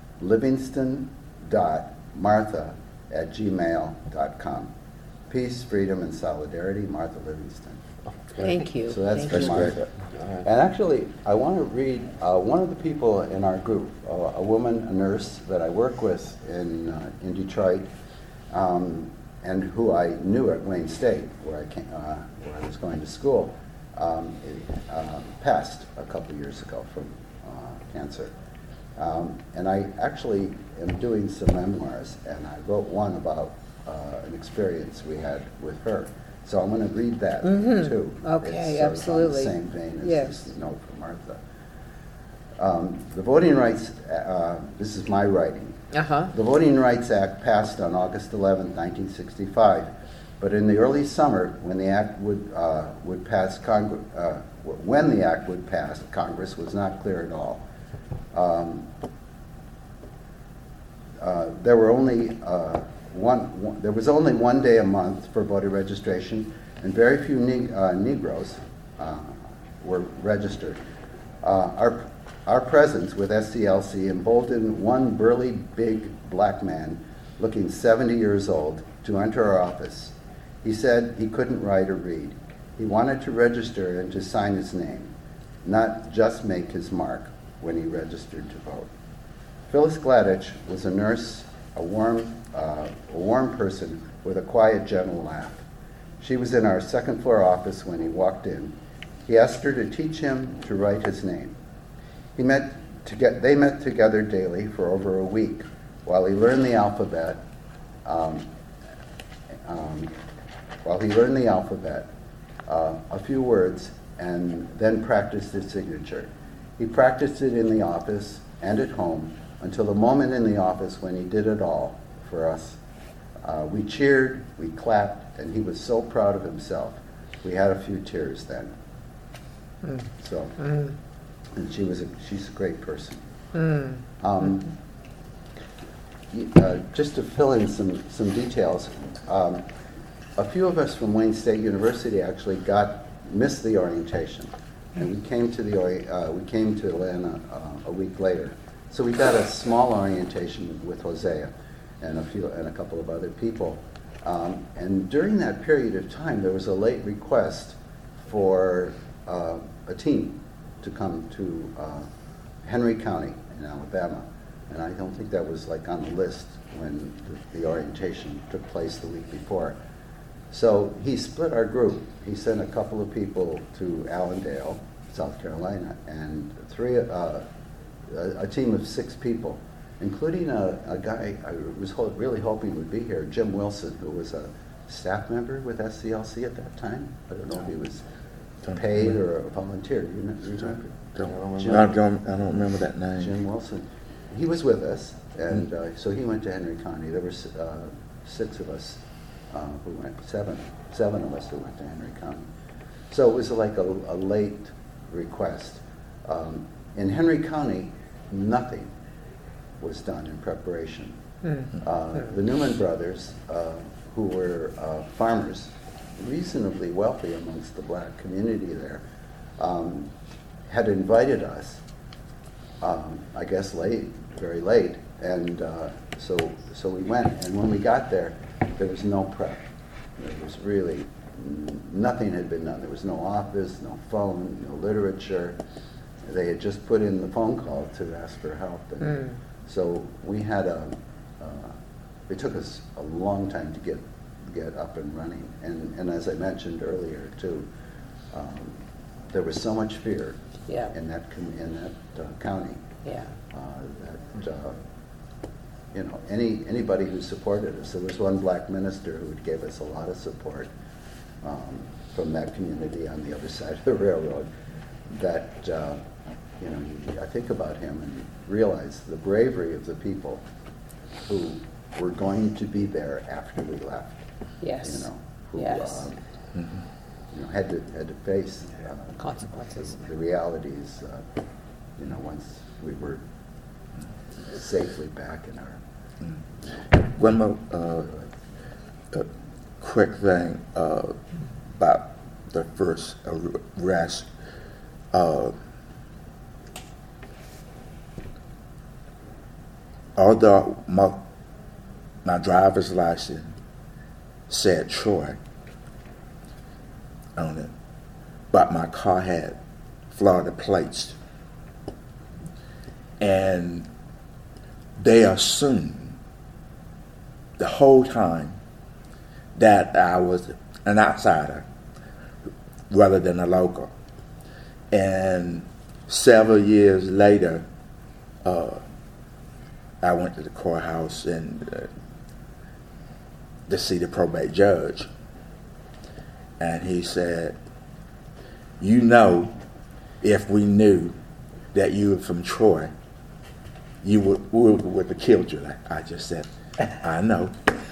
livingston.martha at gmail dot com. Peace, freedom, and solidarity, Martha Livingston. Thank you. So that's Thank for you. Martha. And actually, I want to read uh, one of the people in our group, uh, a woman, a nurse that I work with in uh, in Detroit, um, and who I knew at Wayne State, where I came, uh, where I was going to school, um, uh, passed a couple years ago from uh, cancer. Um, and I actually am doing some memoirs, and I wrote one about uh, an experience we had with her. So I'm going to read that Mhm. too. Okay, It's sort of absolutely. on the same vein as Yes. this note from Martha. Um, the Voting Rights, uh, this is my writing. Uh-huh. The Voting Rights Act passed on August eleventh, nineteen sixty-five, but in the early summer, when the act would uh, would pass, Congress, uh, when the act would pass, Congress was not clear at all. Um, uh, there were only uh, one, one. There was only one day a month for voter registration, and very few ne- uh, Negroes uh, were registered. Uh, our Our presence with S C L C emboldened one burly, big black man, looking seventy years old, to enter our office. He said he couldn't write or read. He wanted to register and to sign his name, not just make his mark when he registered to vote. Phyllis Gladich was a nurse, a warm, uh, a warm person with a quiet, gentle laugh. She was in our second floor office when he walked in. He asked her to teach him to write his name. He met to get, they met together daily for over a week while he learned the alphabet, um, um, while he learned the alphabet, uh, a few words, and then practiced his signature. He practiced it in the office and at home until the moment in the office when he did it all for us. Uh, we cheered, we clapped, and he was so proud of himself. We had a few tears then. Mm. So. Mm. And she was a, she's a great person. Mm. Um, y- uh, just to fill in some, some details, um, a few of us from Wayne State University actually got missed the orientation, and we came to the ori- uh, we came to Atlanta uh, a week later. So we got a small orientation with Hosea and a few and a couple of other people. Um, and during that period of time, there was a late request for uh, a team to come to uh, Henry County in Alabama. And I don't think that was like on the list when the, the orientation took place the week before. So he split our group. He sent a couple of people to Allendale, South Carolina, and three, uh, a, a team of six people, including a, a guy I was ho- really hoping would be here, Jim Wilson, who was a staff member with S C L C at that time. I don't know if he was paid or a volunteer. You remember? You remember? Don't, Jim- I don't, I don't remember that name. Jim Wilson. He was with us, and uh, so he went to Henry County. There were s- uh, six of us uh, who went, seven, seven of us who went to Henry County. So it was like a, a late request. Um, in Henry County, nothing was done in preparation. Mm. Uh, the Newman brothers, uh, who were uh, farmers, reasonably wealthy amongst the black community there, um, had invited us, um, I guess late, very late, and uh, so so we went, and when we got there, there was no prep. There was really, n- nothing had been done. There was no office, no phone, no literature. They had just put in the phone call to ask for help. And Mm. so we had a, uh, it took us a long time to get get up and running. And, and as I mentioned earlier too, um, there was so much fear Yeah. in that com- in that uh, county Yeah. uh, that uh, you know any anybody who supported us. There was one black minister who gave us a lot of support um, from that community on the other side of the railroad. That uh, you know, you, I think about him and realize the bravery of the people who were going to be there after we left. Yes. You know, who Yes. um, you know had to had to face uh, Consequences. the realities. Uh, you know, once we were safely back in our. One more uh, uh, quick thing uh, about the first arrest. uh, although my, my driver's license said Troy on it, but my car had Florida plates. And they assumed the whole time that I was an outsider rather than a local. And several years later, uh, I went to the courthouse and uh, to see the probate judge. And he said, you know, if we knew that you were from Troy, you would, we would have killed you. I just said, I know.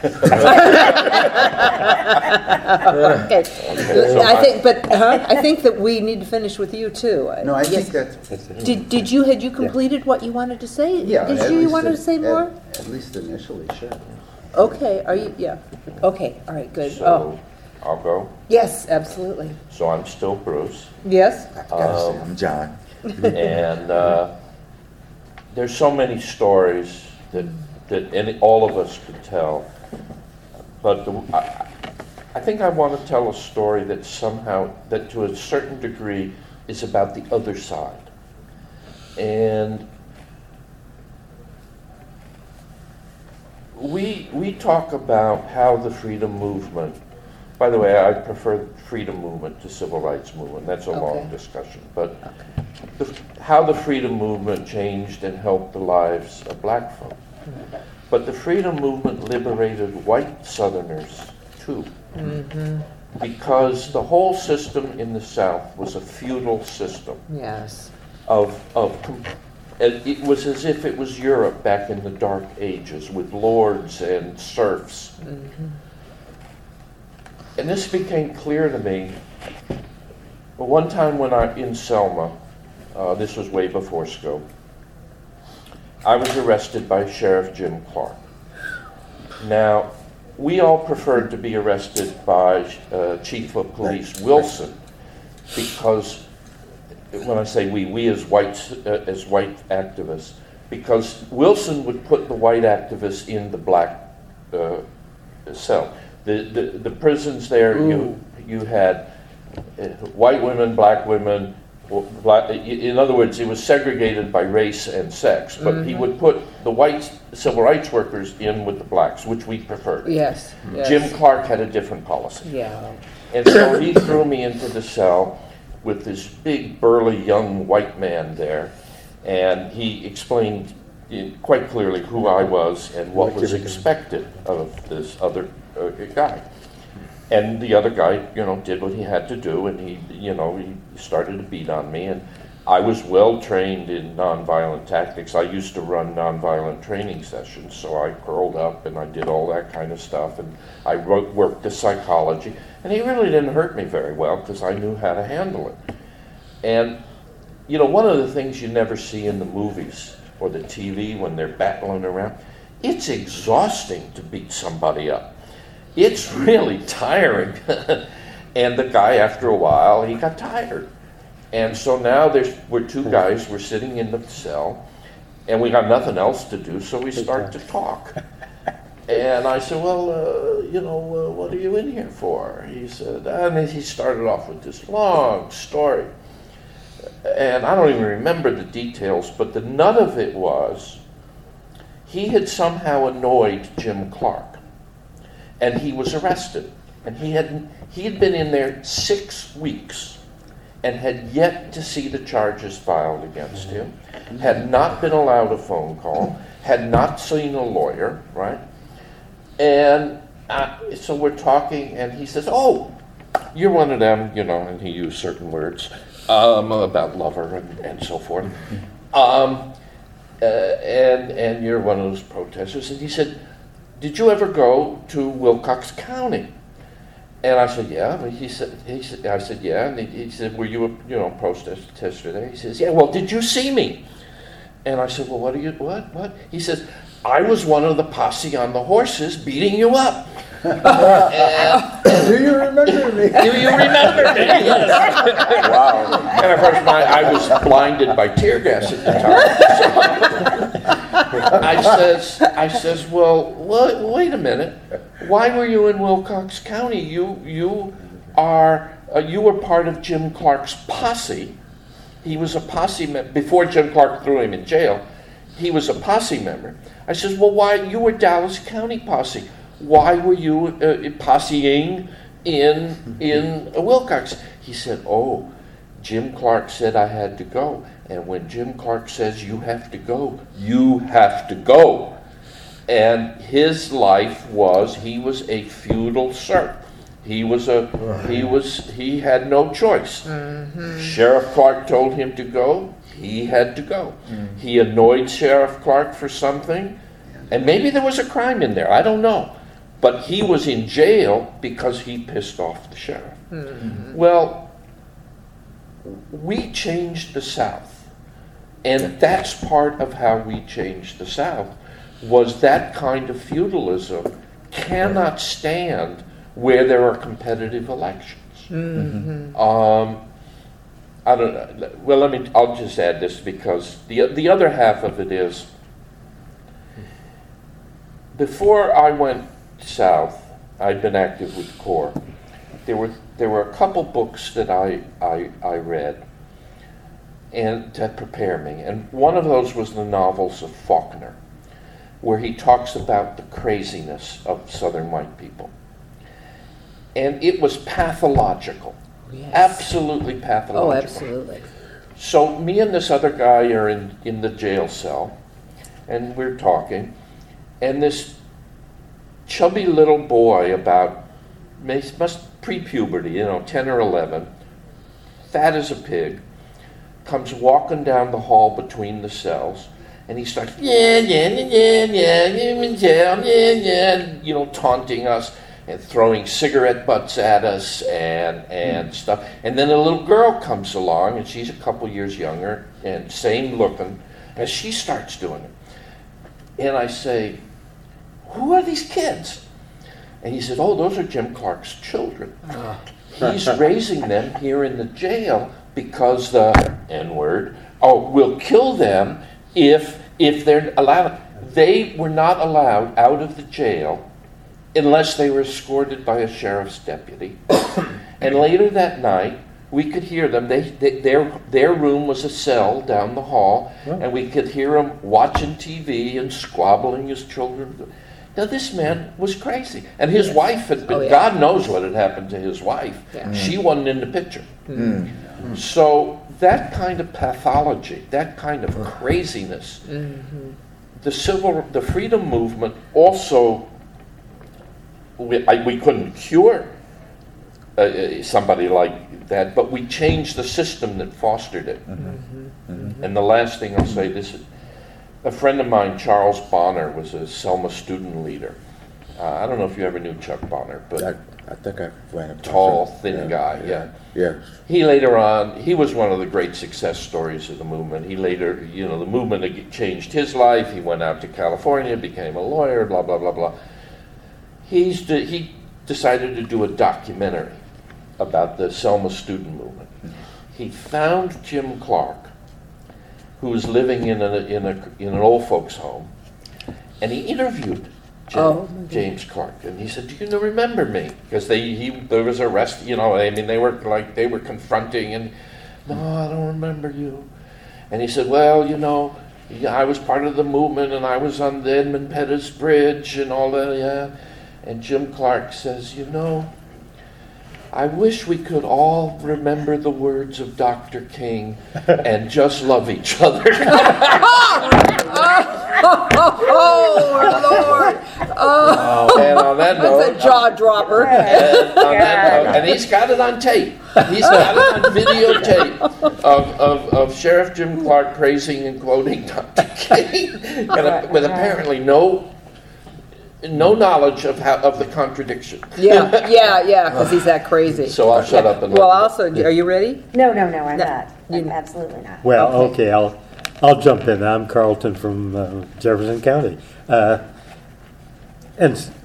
Okay. I think, but huh? I think that we need to finish with you too. No, I Yes. think that's, Did Did you had you completed what you wanted to say? yeah. Did at you least wanted at- to say at- more? At least initially, sure. Okay. Are you? Yeah. Okay. All right. Good. So Oh, I'll go. yes. Absolutely. So I'm still Bruce. Yes. I gotta say, Um, I'm John. and uh, there's so many stories that that any, all of us could tell. But the, I, I think I want to tell a story that somehow, that to a certain degree, is about the other side. And we we talk about how the freedom movement. By the way, I prefer freedom movement to civil rights movement. That's a long Okay. discussion. But the, how the freedom movement changed and helped the lives of black folk. But the freedom movement liberated white Southerners too. Mm-hmm. Because the whole system in the South was a feudal system Yes. of, of com- and it was as if it was Europe back in the Dark Ages with lords and serfs. Mm-hmm. And this became clear to me. But one time when I in Selma, uh, this was way before Scope, I was arrested by Sheriff Jim Clark. Now, we all preferred to be arrested by uh, Chief of Police Wilson, because when I say we, we as whites, uh, as white activists, because Wilson would put the white activists in the black uh, cell. The, the the prisons there, you you had uh, white women, black women. Black, in other words, it was segregated by race and sex. But mm-hmm. he would put the white civil rights workers in with the blacks, which we preferred. Yes. yes. Jim Clark had a different policy. Yeah. And so he threw me into the cell with this big, burly, young white man there, and he explained quite clearly who I was and what was expected of this other uh, guy. And the other guy, you know, did what he had to do, and he, you know, he started to beat on me. And I was well trained in nonviolent tactics. I used to run nonviolent training sessions, so I curled up and I did all that kind of stuff. And I wrote, worked the psychology, and he really didn't hurt me very well because I knew how to handle it. And you know, one of the things you never see in the movies or the T V when they're battling around, it's exhausting to beat somebody up. It's really tiring. And the guy, after a while, he got tired. And so now there's we're two guys, we're sitting in the cell, and we got nothing else to do, so we start to talk. And I said, well, uh, you know, uh, what are you in here for? He said, and he started off with this long story. And I don't even remember the details, but the nut of it was he had somehow annoyed Jim Clark. And he was arrested. And he had he had been in there six weeks and had yet to see the charges filed against him, had not been allowed a phone call, had not seen a lawyer, right? And uh, so we're talking, and he says, oh, you're one of them, you know, and he used certain words um, about lover and, and so forth. Um, uh, and, and you're one of those protesters. And he said, did you ever go to Wilcox County? And I said, yeah. But he said, he said, I said, yeah. And he, he said, were you a you know protester there? He says, yeah. Well, did you see me? And I said, well, what are you? What? What? He says, I was one of the posse on the horses beating you up. Do you remember me? Do you remember me? Yes. Wow. And of course, my, I was blinded by tear gas at the time. So I says, I says, well, wait, wait a minute. Why were you in Wilcox County? You, you are, uh, you were part of Jim Clark's posse. He was a posse member before Jim Clark threw him in jail. He was a posse member. I says, well, why you were Dallas County posse? Why were you uh, posseing in in Wilcox? He said, oh, Jim Clark said I had to go. And when Jim Clark says you have to go, you have to go. And his life was, he was a feudal serf. He was a, he was, he had no choice. Mm-hmm. Sheriff Clark told him to go, he had to go. Mm-hmm. He annoyed Sheriff Clark for something, and maybe there was a crime in there, I don't know. But he was in jail because he pissed off the sheriff. Mm-hmm. Well, we changed the South, and that's part of how we changed the South, was that kind of feudalism cannot stand where there are competitive elections. Mm-hmm. Um, I don't know. Well, let me. I'll just add this because the the other half of it is, before I went south, I'd been active with CORE. There were there were a couple books that I I, I read, and to prepare me, and one of those was the novels of Faulkner, where he talks about the craziness of Southern white people. And it was pathological. Yes. Absolutely pathological. Oh, absolutely. So me and this other guy are in, in the jail cell, and we're talking, and this chubby little boy about, must pre-puberty, you know, ten or eleven, fat as a pig, comes walking down the hall between the cells, and he starts, yeah, yeah, yeah, yeah, yeah, yeah, yeah, yeah, you know, taunting us, and throwing cigarette butts at us and and mm. stuff. And then a little girl comes along, and she's a couple years younger and same looking, and she starts doing it. And I say, who are these kids? And he said, oh, those are Jim Clark's children. He's raising them here in the jail because the N-word, oh, will kill them if if they're allowed. They were not allowed out of the jail unless they were escorted by a sheriff's deputy. And later that night, we could hear them. They, they, their, their room was a cell down the hall, yeah. And we could hear them watching T V and squabbling as children. Now, this man was crazy. And his yes. wife had been, oh, yeah. God knows what had happened to his wife. Yeah. Mm. She wasn't in the picture. Mm. Mm. So that kind of pathology, that kind of craziness, mm-hmm. the civil, the freedom movement also, We, I, we couldn't cure uh, somebody like that, but we changed the system that fostered it. Mm-hmm. Mm-hmm. And the last thing I'll say, this is, a friend of mine, Charles Bonner, was a Selma student leader. Uh, I don't know if you ever knew Chuck Bonner, but I, I think I ran across tall, him. thin yeah, guy. Yeah. yeah. He later on, he was one of the great success stories of the movement. He later, you know, the movement changed his life. He went out to California, became a lawyer, blah blah blah blah. He's de- he decided to do a documentary about the Selma student movement. He found Jim Clark, who was living in a in a in an old folks' home, and he interviewed Jim, oh, James Clark, and he said, "Do you know, remember me?" Because they he there was arrest, you know. I mean, they were like they were confronting, and no, I don't remember you. And he said, "Well, you know, I was part of the movement, and I was on the Edmund Pettus Bridge, and all that." Yeah. And Jim Clark says, you know, I wish we could all remember the words of Doctor King and just love each other. Oh, Lord. Oh. And on that note, that's a jaw dropper. And, on that note, and he's got it on tape. He's got it on videotape of, of, of Sheriff Jim Clark praising and quoting Doctor King, and, with apparently no no knowledge of how of the contradiction. Yeah, yeah, yeah, because he's that crazy. So I'll shut up and well, let also, are you ready? No, no, no, I'm No, not. you- I'm absolutely not. Well, Okay. okay, I'll I'll jump in. I'm Carlton from uh, Jefferson County, uh, and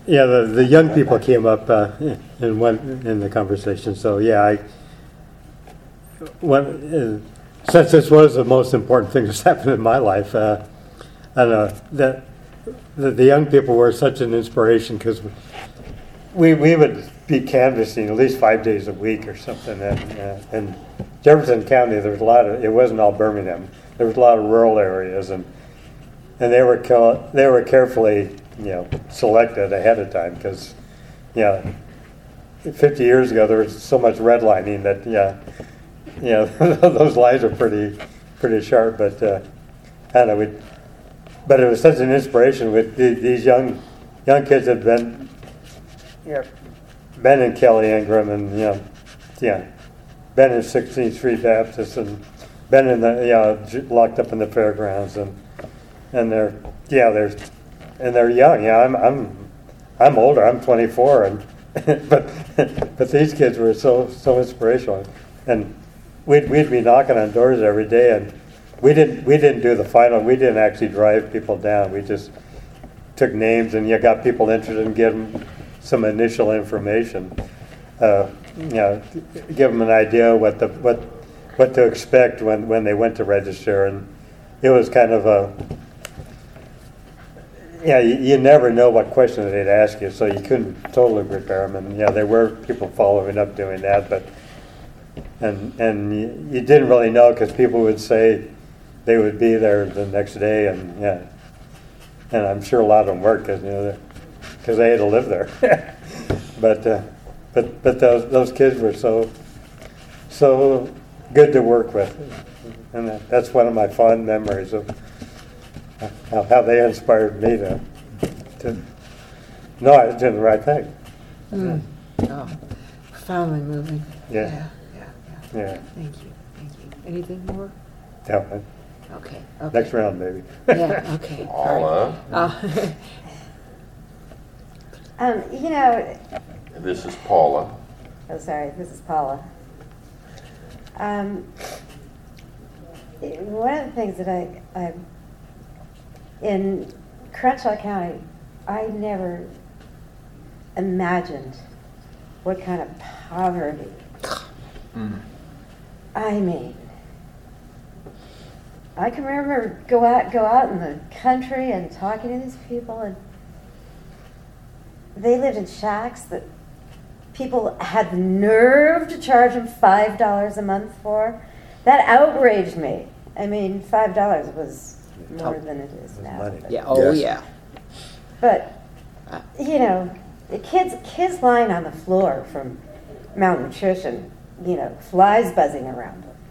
yeah, the, the young people came up uh, and went in the conversation. So yeah, I when uh, since this was the most important thing that's happened in my life, uh, I don't know that the, the young people were such an inspiration because we we would be canvassing at least five days a week or something. And uh, in Jefferson County, there was a lot of, it wasn't all Birmingham. There was a lot of rural areas, and and they were cal- they were carefully, you know, selected ahead of time because, yeah, fifty years ago there was so much redlining that, yeah, you know, those lines are pretty pretty sharp. But uh, I don't know, we, but it was such an inspiration with the, these young young kids that had been, you know, been in Kelly Ingram and, you know, yeah, been in sixteenth Street Baptist and been in the, you know, j- locked up in the fairgrounds, and and they're, yeah, they're, and they're young. Yeah, I'm I'm I'm older. I'm twenty-four, and but but these kids were so so inspirational, and we'd we'd be knocking on doors every day, and we didn't we didn't do the final. We didn't actually drive people down. We just took names and you got people interested and give them some initial information. Uh, you know, give them an idea what the what what to expect when, when they went to register, and it was kind of a, yeah, you, you never know what questions they'd ask you, so you couldn't totally prepare them. And yeah, there were people following up doing that, but and and you, you didn't really know because people would say they would be there the next day, and yeah, and I'm sure a lot of them worked because you know because they had to live there, but. Uh, But but those those kids were so so good to work with, and that, that's one of my fond memories of how, how they inspired me to to know I was doing the right thing. Mm. Oh, profoundly moving. Yeah. Yeah, yeah, yeah. Yeah. Thank you, thank you. Anything more? Yeah. Okay, okay. Next round, maybe. Yeah, okay. all right. Paula, Uh, Um, you know, this is Paula. oh, sorry, this is Paula. Um, one of the things that I, I, in Crenshaw County, I never imagined what kind of poverty. Mm. I mean, I can remember go out, go out in the country and talking to these people, and they lived in shacks that people had the nerve to charge them five dollars a month for. That outraged me. I mean, five dollars was more Oh. than it is was now. money. But, yeah, oh, Yes. yeah. but, you know, the kids, kids lying on the floor from malnutrition, you know, flies buzzing around them.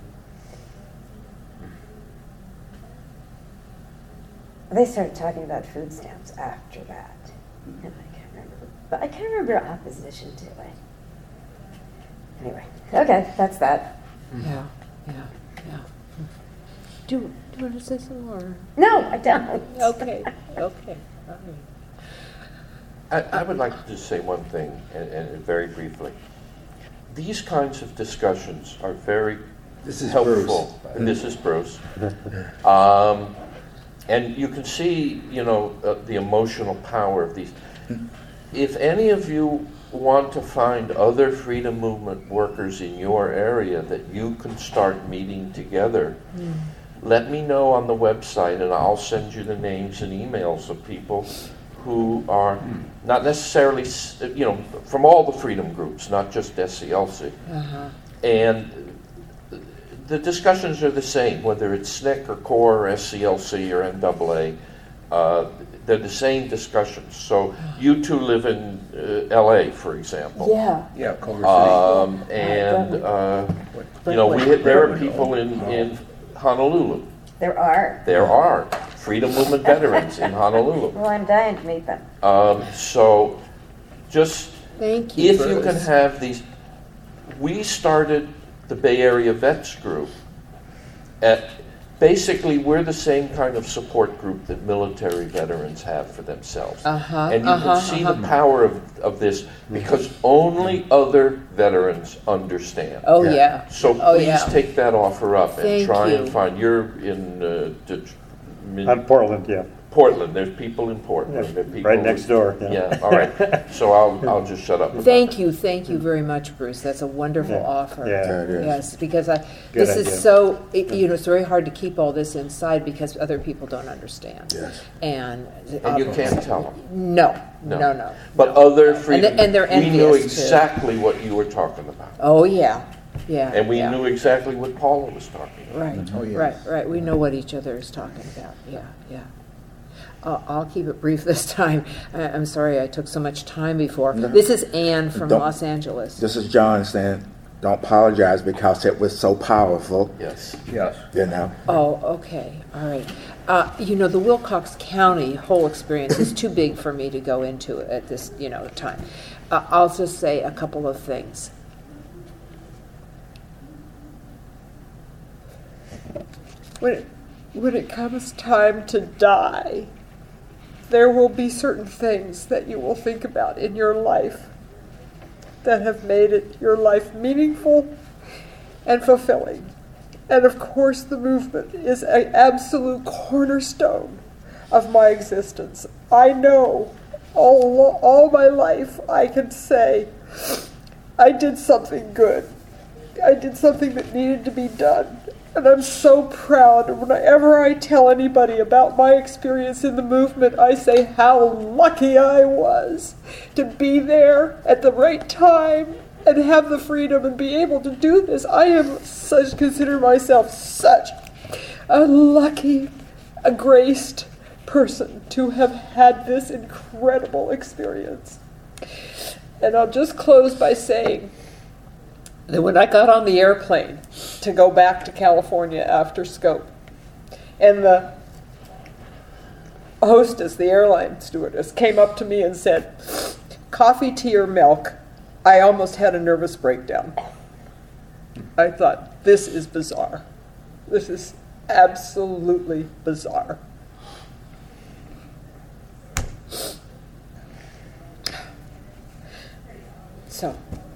They started talking about food stamps after that. And I can't remember, but I can't remember opposition to it. Anyway, okay, that's that. Yeah, yeah, yeah. Do, do you want to say some more? No, I don't. Okay, okay. All right. I, I would like to just say one thing, and, and very briefly. These kinds of discussions are very This is helpful. Bruce. And this is Bruce. Um, and you can see, you know, uh, the emotional power of these. If any of you want to find other freedom movement workers in your area that you can start meeting together, mm. let me know on the website, and I'll send you the names and emails of people who are not necessarily, you know, from all the freedom groups, not just S C L C. Uh-huh. And the discussions are the same, whether it's S N C C or CORE or S C L C or N double A. Uh, they're the same discussions. So you two live in uh, L A, for example. Yeah. Yeah, Culver City. Um, and, uh, you know, we there are people in, in Honolulu. There are. There are Freedom Movement veterans in Honolulu. Well, I'm dying to meet them. Um, so just, Thank you, if you can Bruce. have these, we started the Bay Area Vets Group. At, basically, we're the same kind of support group that military veterans have for themselves. Uh-huh, and you uh-huh, can see uh-huh. the power of, of this because only other veterans understand. Oh, Yeah. yeah. So Oh, please yeah. take that offer up and Thank try you. and find, you're in, uh, Det- Min- I'm Portland, yeah. Portland, there's people in Portland. There are people Right next door. Yeah, all right. So I'll, I'll just shut up. about Thank that. you, thank you very much, Bruce. That's a wonderful Yeah. offer. Yeah. Yeah, it is. Yes, because I, Good this idea. is so, it- you know, it's very hard to keep all this inside because other people don't understand. Yes. And. And you um, can't tell them. No, no, no. But no. other And freedom, they- and they're we knew envious, too. exactly what you were talking about. Oh, yeah, yeah. And we yeah. knew exactly what Paula was talking about. Right, Oh, yes. right, right. We know what each other is talking about. Yeah, yeah. Uh, I'll keep it brief this time. I, I'm sorry I took so much time before. No. This is Anne from Don't- Los Angeles. This is John saying, don't apologize because it was so powerful, Yes. Yes. you know. Oh, okay, all right. Uh, you know, the Wilcox County whole experience is too big for me to go into at this, you know, time. Uh, I'll just say a couple of things. When it, when it comes time to die, there will be certain things that you will think about in your life that have made it your life meaningful and fulfilling. And of course, the movement is an absolute cornerstone of my existence. I know all, all my life I can say, I did something good. I did something that needed to be done. And I'm so proud. And whenever I tell anybody about my experience in the movement, I say how lucky I was to be there at the right time and have the freedom and be able to do this. I am such, consider myself such a lucky, a graced person to have had this incredible experience. And I'll just close by saying that when I got on the airplane to go back to California after Scope, and the hostess, the airline stewardess, came up to me and said, coffee, tea, or milk, I almost had a nervous breakdown. I thought, this is bizarre. This is absolutely bizarre. So,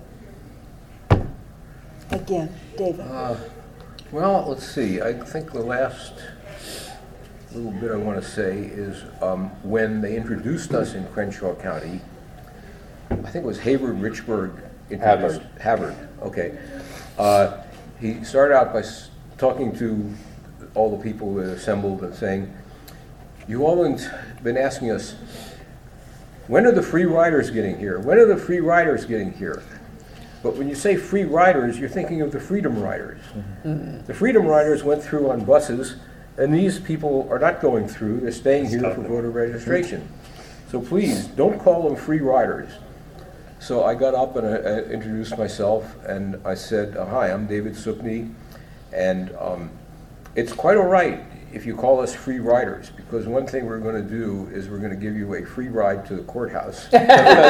again, David. Uh, Well, let's see, I think the last little bit I want to say is um, when they introduced us in Crenshaw County, I think it was Hayward Richburg. introduced- Havard, okay. Uh, He started out by s- talking to all the people who had assembled and saying, you all have been asking us, when are the free riders getting here? When are the free riders getting here? But when you say free riders, you're thinking of the Freedom Riders. Mm-hmm. The Freedom Riders went through on buses, and these people are not going through. They're staying here for voter registration. So please, don't call them free riders. So I got up and I, I introduced myself, and I said, uh, hi, I'm David Supney, and um, it's quite all right if you call us free riders, because one thing we're going to do is we're going to give you a free ride to the courthouse and,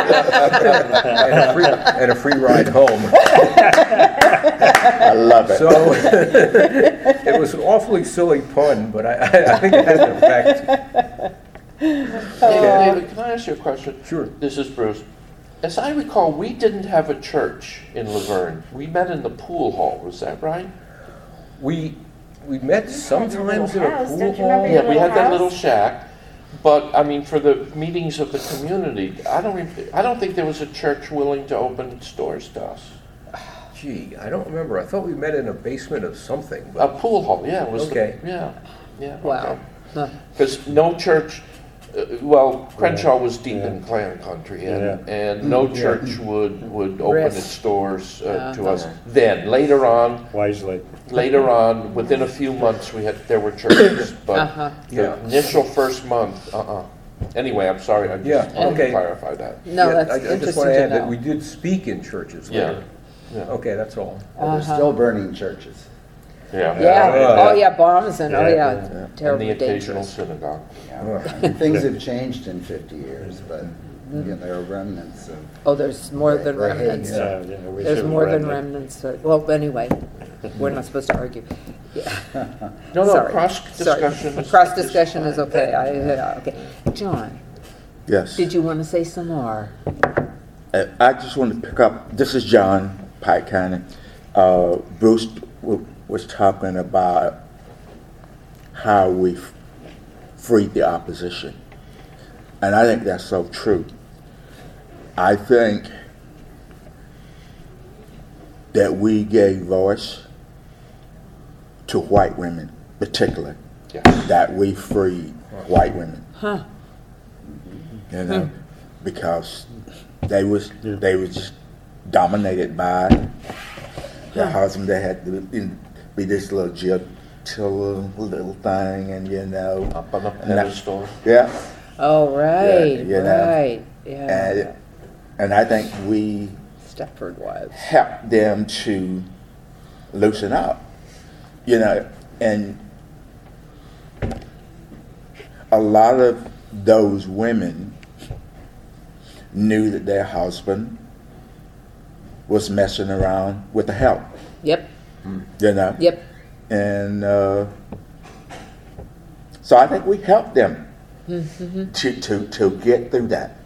a free, and a free ride home. I love it. So it was an awfully silly pun, but I, I, I think it had an effect. David, David, can I ask you a question? Sure. This is Bruce. As I recall, we didn't have a church in Laverne. We met in the pool hall. Was that right? We we met sometimes in a house, pool don't you hall. remember your Yeah, we had that house? little shack. But I mean, for the meetings of the community, I don't. Re- I don't think there was a church willing to open its doors to us. Gee, I don't remember. I thought we met in a basement of something. A But pool hall, yeah, it was. Okay. The, yeah, yeah. Wow. Huh. Because no church. Uh, well, Crenshaw was deep in clan country, and, Yeah. and no church would would open Risk. its doors uh, to Uh-huh. us. Then later on, Wisely. later on, within a few months, we had there were churches, but Uh-huh. the Yeah. initial first month, uh-uh. Anyway, I'm sorry. I just Yeah, wanted okay. to clarify that. No, yeah, that's I, I just interesting want to to add that know. we did speak in churches Yeah. later. Yeah. Okay, that's all. Well, they're Uh-huh. still burning churches. Yeah. Yeah, Yeah. oh yeah, bombs and, oh Yeah. yeah, And terribly the occasional dangerous. synagogue. Yeah. I mean, things have changed in fifty years, but you know, there are remnants of. Oh, there's more than Right, right, remnants. yeah. Yeah, yeah, we There's should more read than it. remnants. uh, Well, anyway, we're not supposed to argue. Yeah. No, no, Sorry. cross Sorry. discussion is. Cross discussion is okay. I, yeah, okay. John, Yes. did you want to say some more? Uh, I just want to pick up. This is John Pike County. Uh, Bruce w- was talking about how we f- freed the opposition. And I think that's so true. I think that we gave voice to white women, particularly, Yeah. that we freed white women. Huh. You know, because they was they was just dominated by their husband. They had to be this little gentle little thing, and you know, Up on the and that- pedestal. yeah. Oh, right, Yeah, you know. right, yeah. And, it, and I think we Stepford wives. helped them to loosen up, you know, and a lot of those women knew that their husband was messing around with the help, Yep, you know. yep. And uh, so I think we helped them Mm-hmm. to, to, to get through that.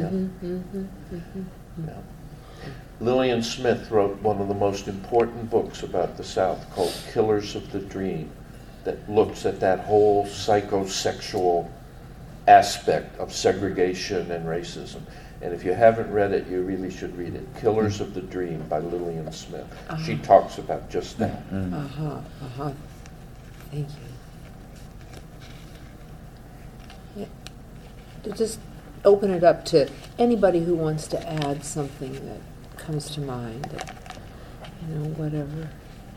Lillian Smith wrote one of the most important books about the South called Killers of the Dream, that looks at that whole psychosexual aspect of segregation and racism. And if you haven't read it, you really should read it. Killers of the Dream by Lillian Smith. She talks about just that. Uh-huh, uh-huh. Thank you. Yeah. To just open it up to anybody who wants to add something that comes to mind, that, you know, whatever.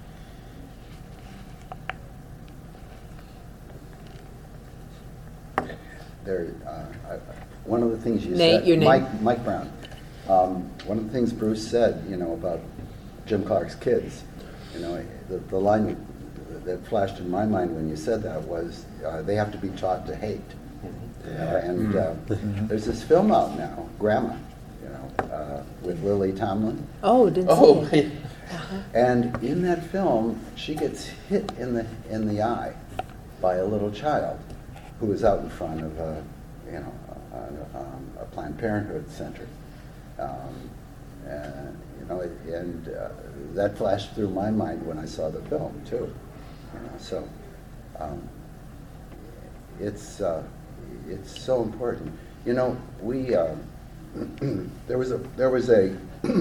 There, uh, I, one of the things you Nate, said, your name? Mike, Mike Brown. Um, one of the things Bruce said, you know, about Jim Clark's kids, you know, the, the line that flashed in my mind when you said that was, uh, they have to be taught to hate. You know, and uh, there's this film out now, Grandma, you know, uh, with Lily Tomlin. Oh, didn't Oh, see it. And in that film, she gets hit in the in the eye by a little child who was out in front of a, you know, a, um, a Planned Parenthood center. Um, and, you know, and uh, that flashed through my mind when I saw the film too. You know, so um, it's uh, it's so important. You know, we uh, there was a there was a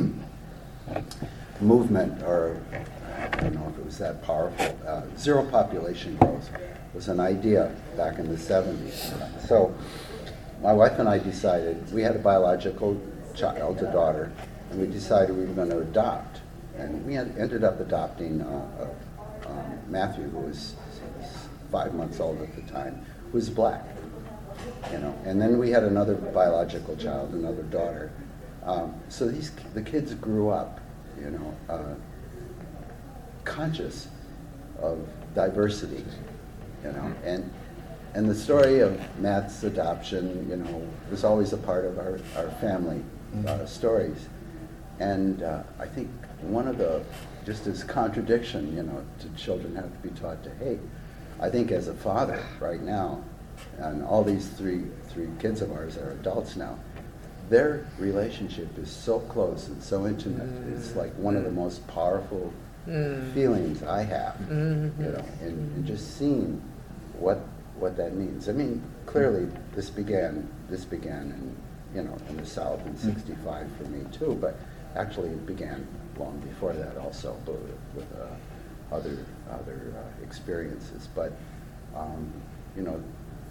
movement, or I don't know if it was that powerful. Uh, zero population growth was an idea back in the seventies. So my wife and I decided, we had a biological child, a daughter, and we decided we were going to adopt. And we had, ended up adopting uh, uh, um, Matthew, who was five months old at the time, who was black. You know, and then we had another biological child, another daughter. Um, so these the kids grew up, you know, uh, conscious of diversity, you know, and and the story of Matt's adoption, you know, was always a part of our our family uh, stories, and uh, I think one of the, just as contradiction, you know, to children have to be taught to hate. I think as a father right now, and all these three three kids of ours are adults now, their relationship is so close and so intimate. Mm. It's like one of the most powerful mm. feelings I have, mm-hmm. you know, and, and just seeing what what that means. I mean, clearly this began this began in, you know, in the South in sixty-five for me too, but actually it began long before that also with, with uh, other other uh, experiences. But um, you know,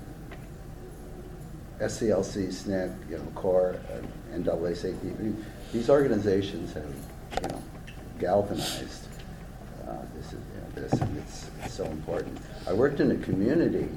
S C L C, S N C C, you know, CORE, and N double A C P, these organizations have, you know, galvanized uh, this, you know, this, and it's, it's so important. I worked in a community,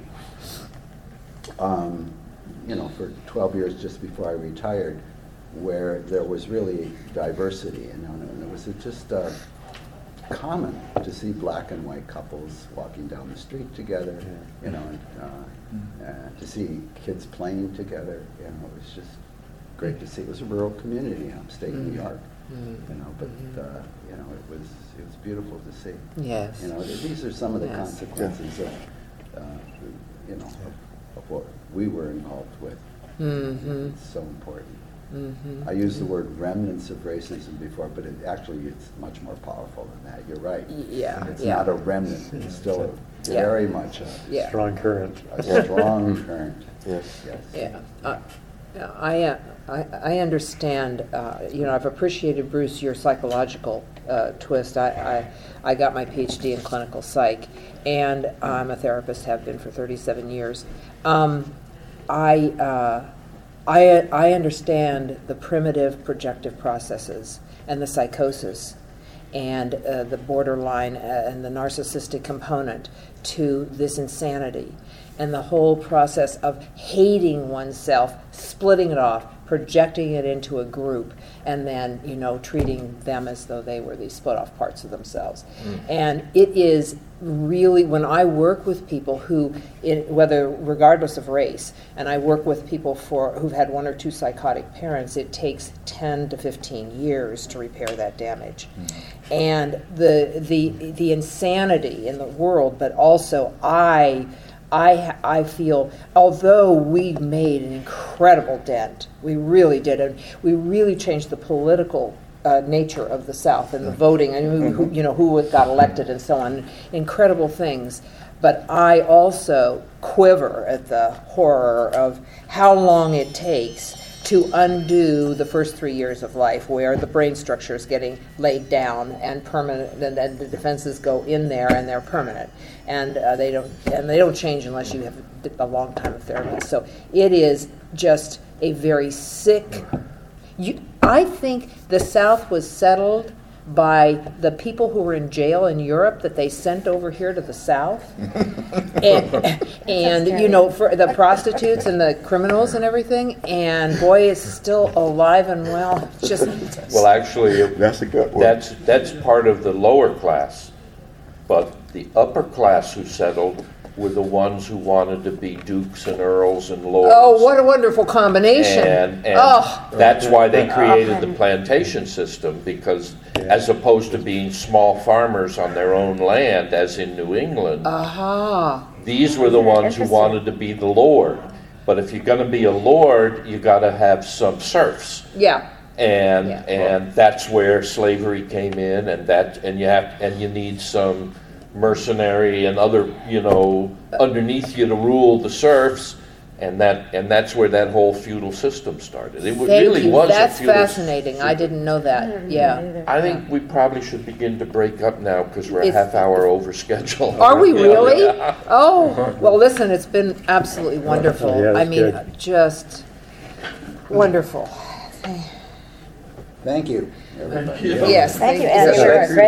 um, you know, for twelve years just before I retired, where there was really diversity, you know, and it was just uh, common to see black and white couples walking down the street together, you know, and, uh, uh, to see kids playing together, you know, it was just great to see. It was a rural community in upstate mm-hmm. New York, mm-hmm. you know, but, uh, you know, it was it was beautiful to see. Yes. You know, these are some of the yes. consequences of, uh, you know, of, of what we were involved with. Mm-hmm. It's so important. Mm-hmm. I used the word remnants of racism before, but it actually it's much more powerful than that. You're right. Yeah. It's yeah. not a remnant. It's still a Yeah. Very much a, Yeah. Strong current. a strong current. Yes. Yes. Yeah, uh, I, uh, I, I understand, uh, you know, I've appreciated, Bruce, your psychological uh, twist. I, I, I got my P H D in clinical psych, and I'm a therapist, have been for thirty-seven years. Um, I, uh, I, I understand the primitive projective processes and the psychosis and uh, the borderline uh, and the narcissistic component to this insanity, and the whole process of hating oneself, splitting it off, projecting it into a group, and then, you know, treating them as though they were these split off parts of themselves. Mm. And it is really, when I work with people who, in, whether regardless of race, and I work with people for who've had one or two psychotic parents, it takes ten to fifteen years to repair that damage. Mm. And the the the insanity in the world, but also I I, I feel, although we made an incredible dent, we really did, and we really changed the political uh, nature of the South and the voting, and who, who, you know, who got elected and so on, incredible things. But I also quiver at the horror of how long it takes to undo the first three years of life, where the brain structure is getting laid down and permanent, and then the defenses go in there and they're permanent, and uh, they don't and they don't change unless you have a long time of therapy. So it is just a very sick. You, I think the South was settled by the people who were in jail in Europe that they sent over here to the South, and, and you know, for the prostitutes and the criminals and everything, and boy, is still alive and well. Just well, actually, That's a good one. that's that's part of the lower class, but the upper class who settled were the ones who wanted to be dukes and earls and lords. oh, what a wonderful combination! And, and oh, that's why they created the plantation system, because as opposed to being small farmers on their own land, as in New England, aha! these were the ones who wanted to be the lord. But if you're going to be a lord, you got to have some serfs. Yeah. And Yeah. and that's where slavery came in, and that and you have and you need some mercenary and other, you know, underneath you to rule the serfs, and that and that's where that whole feudal system started. It Thank really you. was That's a feudal fascinating. system. I didn't know that. Yeah. I think we probably should begin to break up now because we're If- a half hour over schedule. Are we Yeah. really? Oh, well, listen, it's been absolutely wonderful. Yeah, I it's mean, good. just wonderful. Thank you, everybody. Yes. Thank you, you. Ed. Yes, You were thank you. great.